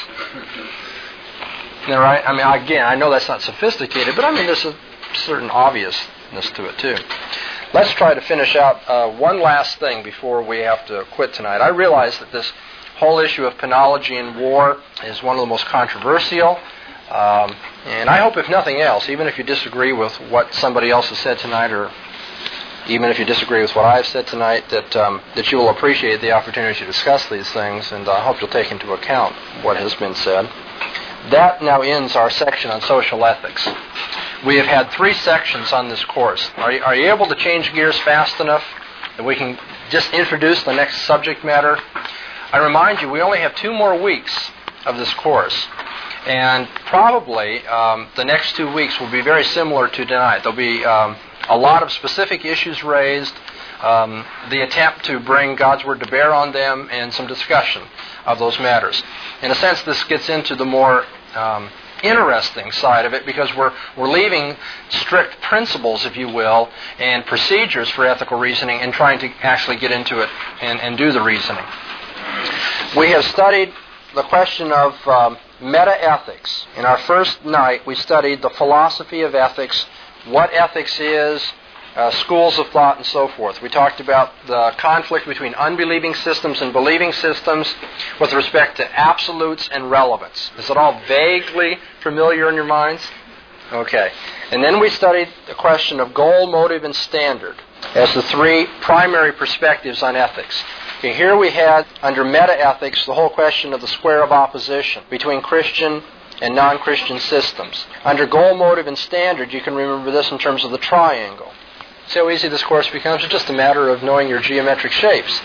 All right? I mean, again, I know that's not sophisticated, but I mean, there's a certain obviousness to it, too. Let's try to finish out one last thing before we have to quit tonight. I realize that this whole issue of penology in war is one of the most controversial, and I hope, if nothing else, even if you disagree with what somebody else has said tonight, or even if you disagree with what I've said tonight, that you will appreciate the opportunity to discuss these things, and I hope you'll take into account what has been said. That now ends our section on social ethics. We have had 3 sections on this course. Are you able to change gears fast enough that we can just introduce the next subject matter? I remind you, we only have 2 more weeks of this course. And probably the next 2 weeks will be very similar to tonight. There'll be a lot of specific issues raised, the attempt to bring God's Word to bear on them, and some discussion of those matters. In a sense, this gets into the more interesting side of it, because we're leaving strict principles, if you will, and procedures for ethical reasoning and trying to actually get into it and do the reasoning. We have studied the question of meta-ethics. In our first night, we studied the philosophy of ethics, what ethics is, schools of thought, and so forth. We talked about the conflict between unbelieving systems and believing systems with respect to absolutes and relevance. Is it all vaguely familiar in your minds? Okay. And then we studied the question of goal, motive, and standard as the 3 primary perspectives on ethics. Okay, here we had, under meta-ethics, the whole question of the square of opposition between Christian and non-Christian systems. Under goal, motive, and standard, you can remember this in terms of the triangle. See how easy this course becomes? It's just a matter of knowing your geometric shapes.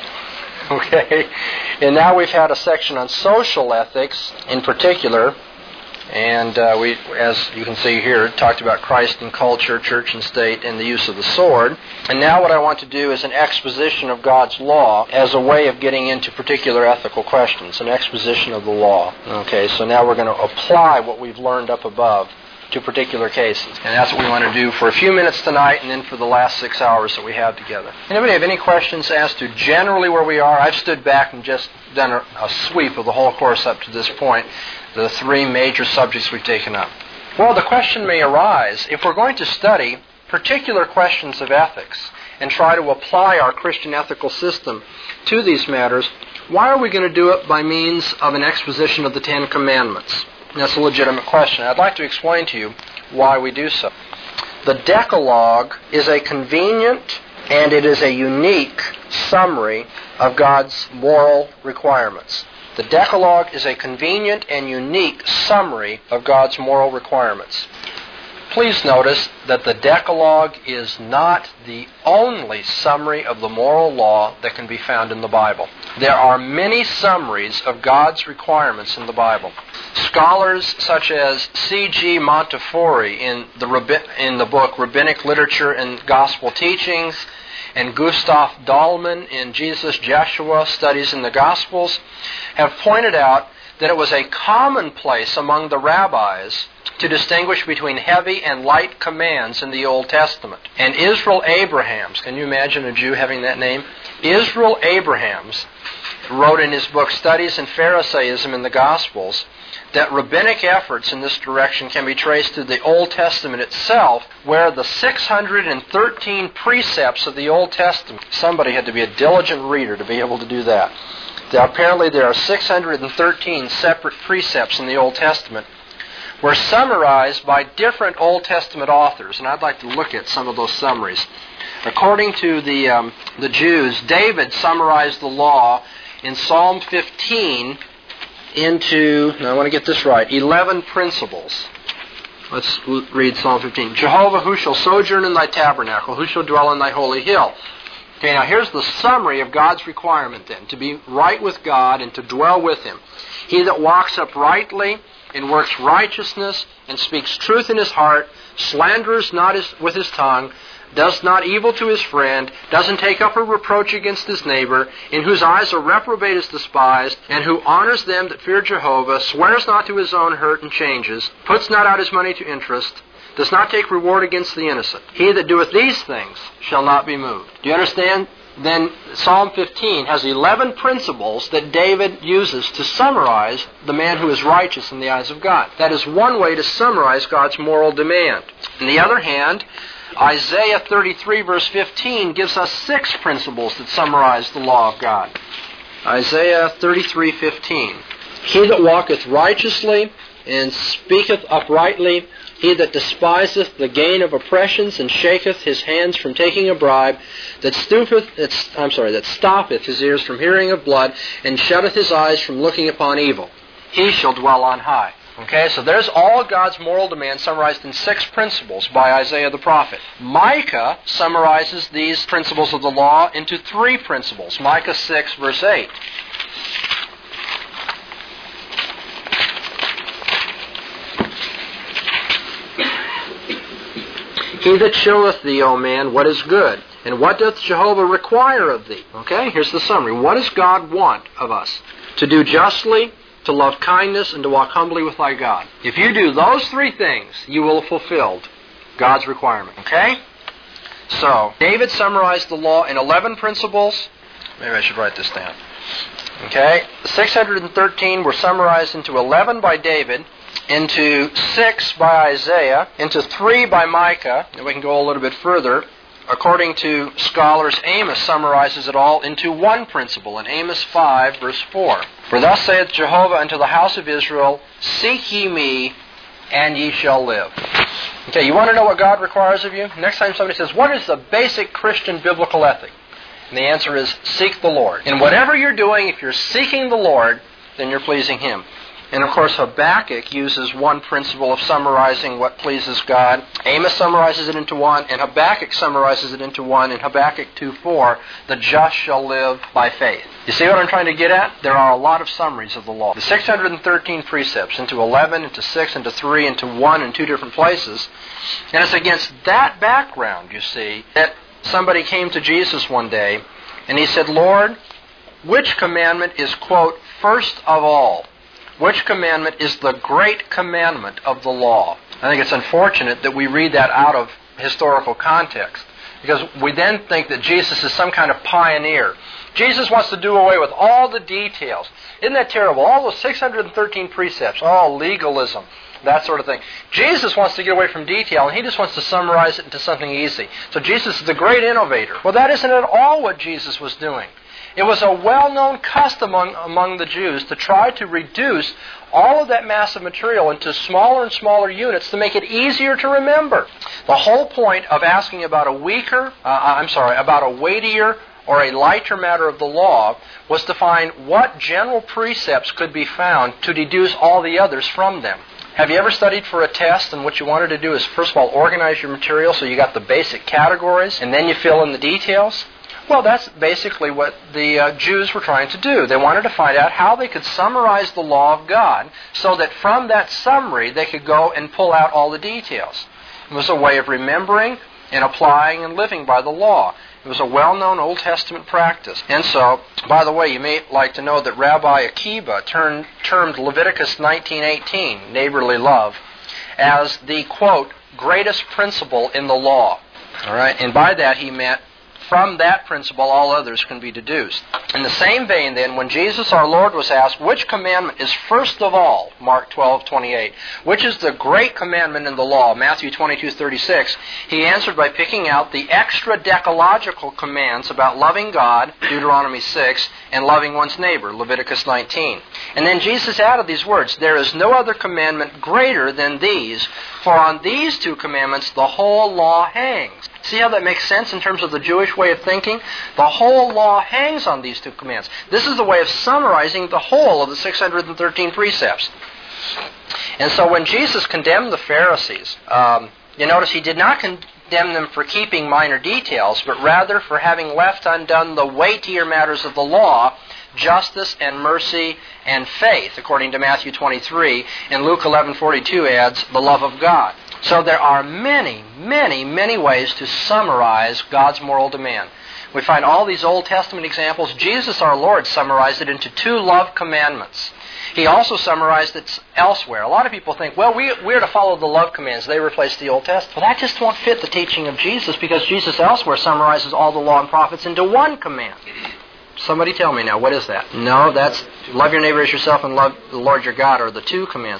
Okay? And now we've had a section on social ethics in particular. And we, as you can see here, talked about Christ and culture, church and state, and the use of the sword. And now what I want to do is an exposition of God's law as a way of getting into particular ethical questions, an exposition of the law. Okay, so now we're going to apply what we've learned up above to particular cases. And that's what we want to do for a few minutes tonight and then for the last 6 hours that we have together. Anybody have any questions as to generally where we are? I've stood back and just done a sweep of the whole course up to this point, the 3 major subjects we've taken up. Well, the question may arise, if we're going to study particular questions of ethics and try to apply our Christian ethical system to these matters, why are we going to do it by means of an exposition of the 10 Commandments? And that's a legitimate question. I'd like to explain to you why we do so. The Decalogue is a convenient and it is a unique summary of God's moral requirements. The Decalogue is a convenient and unique summary of God's moral requirements. Please notice that the Decalogue is not the only summary of the moral law that can be found in the Bible. There are many summaries of God's requirements in the Bible. Scholars such as C.G. Montefiore in the book Rabbinic Literature and Gospel Teachings, and Gustav Dahlmann in Jesus Joshua Studies in the Gospels have pointed out that it was a commonplace among the rabbis to distinguish between heavy and light commands in the Old Testament. And Israel Abrahams, can you imagine a Jew having that name? Israel Abrahams wrote in his book Studies in Pharisaism in the Gospels that rabbinic efforts in this direction can be traced to the Old Testament itself, where the 613 precepts of the Old Testament, somebody had to be a diligent reader to be able to do that. Now, apparently there are 613 separate precepts in the Old Testament, were summarized by different Old Testament authors, and I'd like to look at some of those summaries. According to the Jews, David summarized the law in Psalm 15 into, now I want to get this right, 11 principles. Let's read Psalm 15. Jehovah, who shall sojourn in thy tabernacle? Who shall dwell in thy holy hill? Okay, now here's the summary of God's requirement then, to be right with God and to dwell with Him. He that walks uprightly and works righteousness and speaks truth in his heart, slanders not with his tongue, does not evil to his friend, doesn't take up a reproach against his neighbor, in whose eyes a reprobate is despised, and who honors them that fear Jehovah, swears not to his own hurt and changes, puts not out his money to interest, does not take reward against the innocent. He that doeth these things shall not be moved. Do you understand? Then Psalm 15 has 11 principles that David uses to summarize the man who is righteous in the eyes of God. That is one way to summarize God's moral demand. On the other hand, Isaiah 33 verse 15 gives us 6 principles that summarize the law of God. Isaiah 33:15. He that walketh righteously and speaketh uprightly, he that despiseth the gain of oppressions and shaketh his hands from taking a bribe, that stoppeth his ears from hearing of blood, and shutteth his eyes from looking upon evil. he shall dwell on high. Okay, so there's all God's moral demands summarized in 6 principles by Isaiah the prophet. Micah summarizes these principles of the law into 3 principles. Micah 6, verse 8. He that showeth thee, O man, what is good, and what doth Jehovah require of thee? Okay, here's the summary. What does God want of us? To do justly, to love kindness, and to walk humbly with thy God. If you do those 3 things, you will have fulfilled God's requirement. Okay? So, David summarized the law in 11 principles. Maybe I should write this down. Okay? The 613 were summarized into 11 by David, into 6 by Isaiah, into 3 by Micah, and we can go a little bit further. According to scholars, Amos summarizes it all into 1 principle in Amos 5, verse 4. For thus saith Jehovah unto the house of Israel, seek ye me, and ye shall live. Okay, you want to know what God requires of you? Next time somebody says, what is the basic Christian biblical ethic? And the answer is, seek the Lord. In whatever you're doing, if you're seeking the Lord, then you're pleasing Him. And of course, Habakkuk uses 1 principle of summarizing what pleases God. Amos summarizes it into 1, and Habakkuk summarizes it into 1 in Habakkuk 2:4, the just shall live by faith. You see what I'm trying to get at? There are a lot of summaries of the law. The 613 precepts into 11, into 6, into 3, into 1 in 2 different places. And it's against that background, you see, that somebody came to Jesus one day, and he said, Lord, which commandment is, quote, first of all? Which commandment is the great commandment of the law? I think it's unfortunate that we read that out of historical context, because we then think that Jesus is some kind of pioneer. Jesus wants to do away with all the details. Isn't that terrible? All those 613 precepts, all legalism, that sort of thing. Jesus wants to get away from detail, and He just wants to summarize it into something easy. So Jesus is the great innovator. Well, that isn't at all what Jesus was doing. It was a well-known custom among the Jews to try to reduce all of that massive material into smaller and smaller units to make it easier to remember. The whole point of asking about a weightier or a lighter matter of the law was to find what general precepts could be found to deduce all the others from them. Have you ever studied for a test and what you wanted to do is first of all organize your material so you got the basic categories and then you fill in the details? Well, that's basically what the Jews were trying to do. They wanted to find out how they could summarize the law of God so that from that summary they could go and pull out all the details. It was a way of remembering and applying and living by the law. It was a well-known Old Testament practice. And so, by the way, you may like to know that Rabbi Akiba termed Leviticus 19:18, neighborly love, as the, quote, greatest principle in the law. All right, and by that he meant from that principle all others can be deduced. In the same vein, then, when Jesus our Lord was asked, which commandment is first of all, Mark 12:28, which is the great commandment in the law, Matthew 22:36, he answered by picking out the extra decalogical commands about loving God, Deuteronomy 6, and loving one's neighbor, Leviticus 19. And then Jesus added these words, there is no other commandment greater than these, for on these 2 commandments the whole law hangs. See how that makes sense in terms of the Jewish way of thinking? The whole law hangs on these 2 commands. This is the way of summarizing the whole of the 613 precepts. And so when Jesus condemned the Pharisees, you notice He did not condemn them for keeping minor details, but rather for having left undone the weightier matters of the law, justice and mercy and faith, according to Matthew 23, and Luke 11:42 adds, the love of God. So there are many, many, many ways to summarize God's moral demand. We find all these Old Testament examples. Jesus our Lord summarized it into 2 love commandments. He also summarized it elsewhere. A lot of people think, well, we're to follow the love commands. They replace the Old Testament. Well, that just won't fit the teaching of Jesus because Jesus elsewhere summarizes all the law and prophets into 1 command. Somebody tell me now, what is that? No, that's love your neighbor as yourself and love the Lord your God are the 2 commands.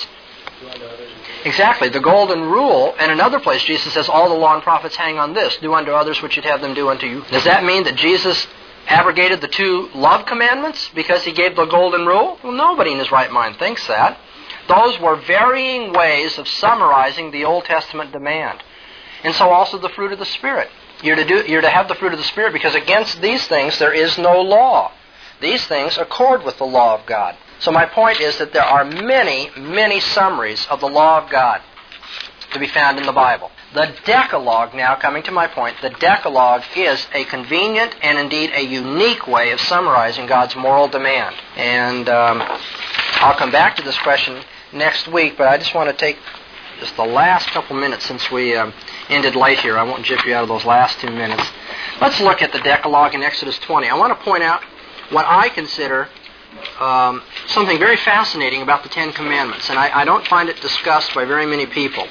Exactly, the golden rule. And another place Jesus says all the law and prophets hang on this, do unto others what you'd have them do unto you. Does that mean that Jesus abrogated the 2 love commandments because He gave the golden rule? Well, nobody in his right mind thinks that. Those were varying ways of summarizing the Old Testament demand. And so also the fruit of the Spirit. You're to have the fruit of the Spirit because against these things there is no law. These things accord with the law of God. So my point is that there are many, many summaries of the law of God to be found in the Bible. The Decalogue, now coming to my point, the Decalogue is a convenient and indeed a unique way of summarizing God's moral demand. And I'll come back to this question next week, but I just want to take just the last couple minutes since we ended late here. I won't jip you out of those last 2 minutes. Let's look at the Decalogue in Exodus 20. I want to point out what I consider something very fascinating about the Ten Commandments, and I don't find it discussed by very many people.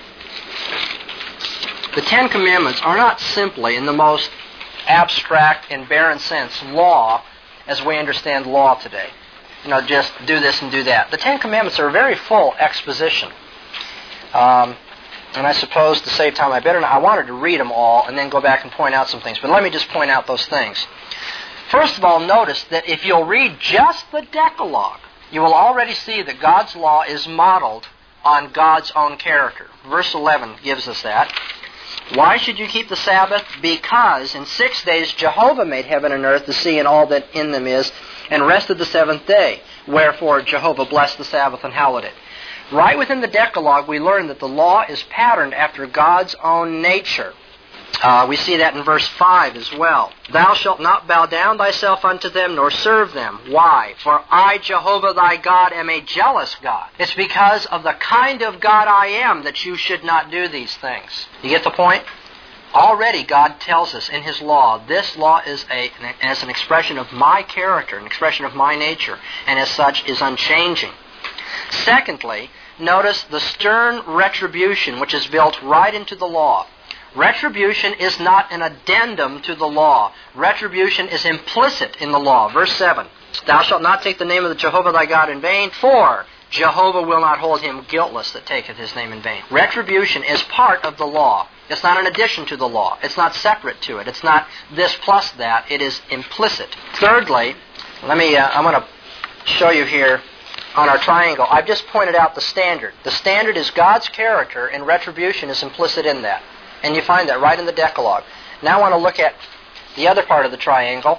The Ten Commandments are not simply, in the most abstract and barren sense, law as we understand law today. Just do this and do that. The Ten Commandments are a very full exposition. And I suppose to save time, I wanted to read them all and then go back and point out some things. But let me just point out those things. First of all, notice that if you'll read just the Decalogue, you will already see that God's law is modeled on God's own character. Verse 11 gives us that. Why should you keep the Sabbath? Because in 6 days Jehovah made heaven and earth, the sea, and all that in them is, and rested the seventh day. Wherefore Jehovah blessed the Sabbath and hallowed it. Right within the Decalogue, we learn that the law is patterned after God's own nature. We see that in verse 5 as well. Thou shalt not bow down thyself unto them, nor serve them. Why? For I, Jehovah thy God, am a jealous God. It's because of the kind of God I am that you should not do these things. You get the point? Already God tells us in His law, this law is as an expression of my character, an expression of my nature, and as such is unchanging. Secondly, notice the stern retribution which is built right into the law. Retribution is not an addendum to the law. Retribution is implicit in the law. Verse 7, Thou shalt not take the name of the Jehovah thy God in vain, for Jehovah will not hold him guiltless that taketh his name in vain. Retribution is part of the law. It's not an addition to the law. It's not separate to it. It's not this plus that. It is implicit. Thirdly, I'm going to show you here on our triangle. I've just pointed out the standard. The standard is God's character, and retribution is implicit in that. And you find that right in the Decalogue. Now I want to look at the other part of the triangle,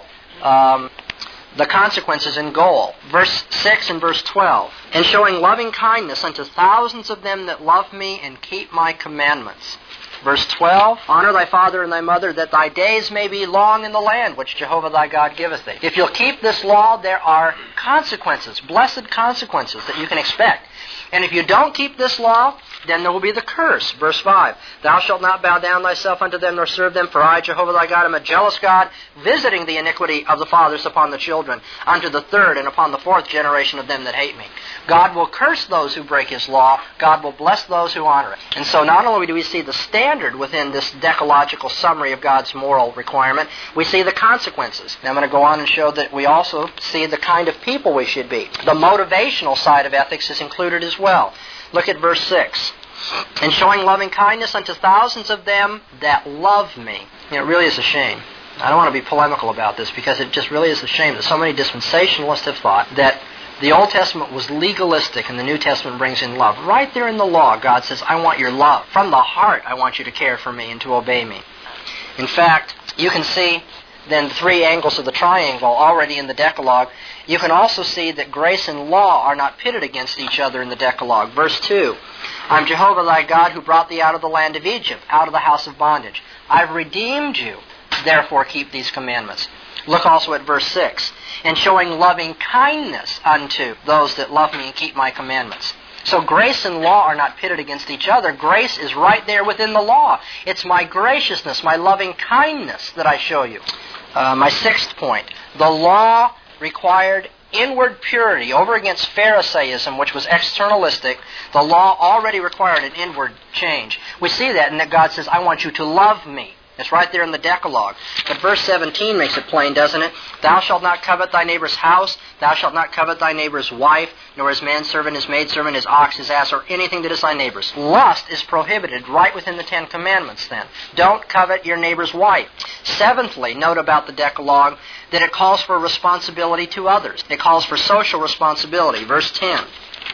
the consequences in goal. Verse 6 and verse 12. And showing loving kindness unto thousands of them that love me and keep my commandments. Verse 12, Honor thy father and thy mother, that thy days may be long in the land which Jehovah thy God giveth thee. If you'll keep this law, there are consequences, blessed consequences that you can expect. And if you don't keep this law, then there will be the curse. Verse 5, Thou shalt not bow down thyself unto them, nor serve them, for I, Jehovah thy God, am a jealous God, visiting the iniquity of the fathers upon the children, unto the third and upon the fourth generation of them that hate me. God will curse those who break His law. God will bless those who honor it. And so not only do we see the standard within this decalogical summary of God's moral requirement, we see the consequences. Now I'm going to go on and show that we also see the kind of people we should be. The motivational side of ethics is included as well. Look at verse 6. And showing loving kindness unto thousands of them that love me. It really is a shame. I don't want to be polemical about this because it just really is a shame that so many dispensationalists have thought that the Old Testament was legalistic and the New Testament brings in love. Right there in the law, God says, I want your love. From the heart, I want you to care for me and to obey me. In fact, you can see then the three angles of the triangle already in the Decalogue. You can also see that grace and law are not pitted against each other in the Decalogue. Verse 2, I'm Jehovah thy God who brought thee out of the land of Egypt, out of the house of bondage. I've redeemed you, therefore keep these commandments. Look also at verse 6, and showing loving kindness unto those that love me and keep my commandments. So grace and law are not pitted against each other. Grace is right there within the law. It's my graciousness, my loving kindness that I show you. My sixth point, the law required inward purity over against Pharisaism, which was externalistic. The law already required an inward change. We see that in that God says, I want you to love me. It's right there in the Decalogue. But verse 17 makes it plain, doesn't it? Thou shalt not covet thy neighbor's house. Thou shalt not covet thy neighbor's wife, nor his manservant, his maidservant, his ox, his ass, or anything that is thy neighbor's. Lust is prohibited right within the Ten Commandments then. Don't covet your neighbor's wife. Seventhly, note about the Decalogue that it calls for responsibility to others. It calls for social responsibility. Verse 10.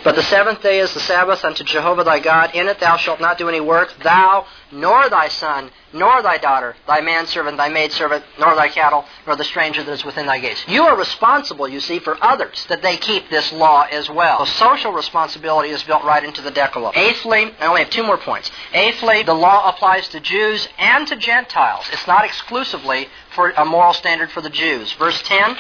But the seventh day is the Sabbath unto Jehovah thy God. In it thou shalt not do any work, thou, nor thy son, nor thy daughter, thy manservant, thy maidservant, nor thy cattle, nor the stranger that is within thy gates. You are responsible, you see, for others, that they keep this law as well. So social responsibility is built right into the Decalogue. Eighthly, I only have two more points. Eighthly, the law applies to Jews and to Gentiles. It's not exclusively for a moral standard for the Jews. Verse 10,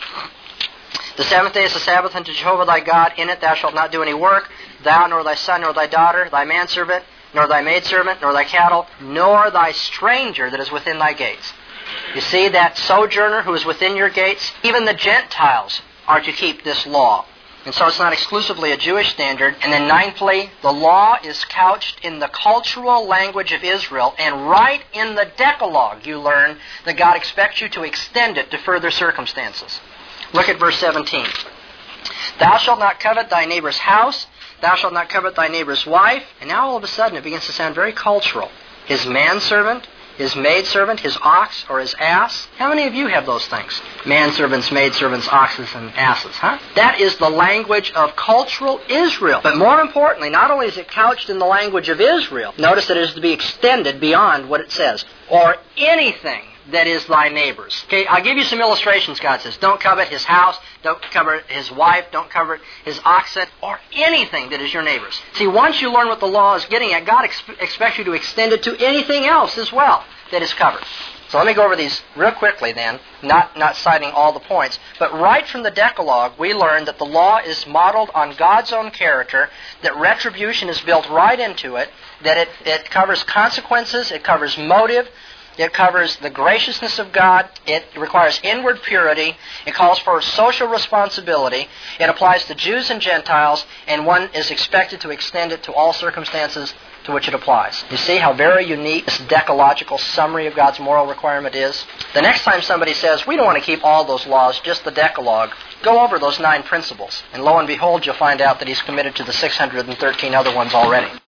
the seventh day is the Sabbath unto Jehovah thy God. In it thou shalt not do any work, thou, nor thy son, nor thy daughter, thy manservant, nor thy maidservant, nor thy cattle, nor thy stranger that is within thy gates. You see, that sojourner who is within your gates, even the Gentiles are to keep this law. And so it's not exclusively a Jewish standard. And then ninthly, the law is couched in the cultural language of Israel, and right in the Decalogue you learn that God expects you to extend it to further circumstances. Look at verse 17. Thou shalt not covet thy neighbor's house, thou shalt not covet thy neighbor's wife. And now all of a sudden it begins to sound very cultural. His manservant, his maidservant, his ox or his ass. How many of you have those things? Manservants, maidservants, oxes, and asses, huh? That is the language of cultural Israel. But more importantly, not only is it couched in the language of Israel, notice that it is to be extended beyond what it says. Or anything that is thy neighbor's. Okay, I'll give you some illustrations, God says. Don't covet his house, don't covet his wife, don't covet his oxen, or anything that is your neighbor's. See, once you learn what the law is getting at, God expects you to extend it to anything else as well that is covered. So let me go over these real quickly then, not citing all the points. But right from the Decalogue, we learn that the law is modeled on God's own character, that retribution is built right into it, that it covers consequences, it covers motive, it covers the graciousness of God. It requires inward purity. It calls for social responsibility. It applies to Jews and Gentiles, and one is expected to extend it to all circumstances to which it applies. You see how very unique this decalogical summary of God's moral requirement is? The next time somebody says, we don't want to keep all those laws, just the Decalogue, go over those 9 principles. And lo and behold, you'll find out that he's committed to the 613 other ones already.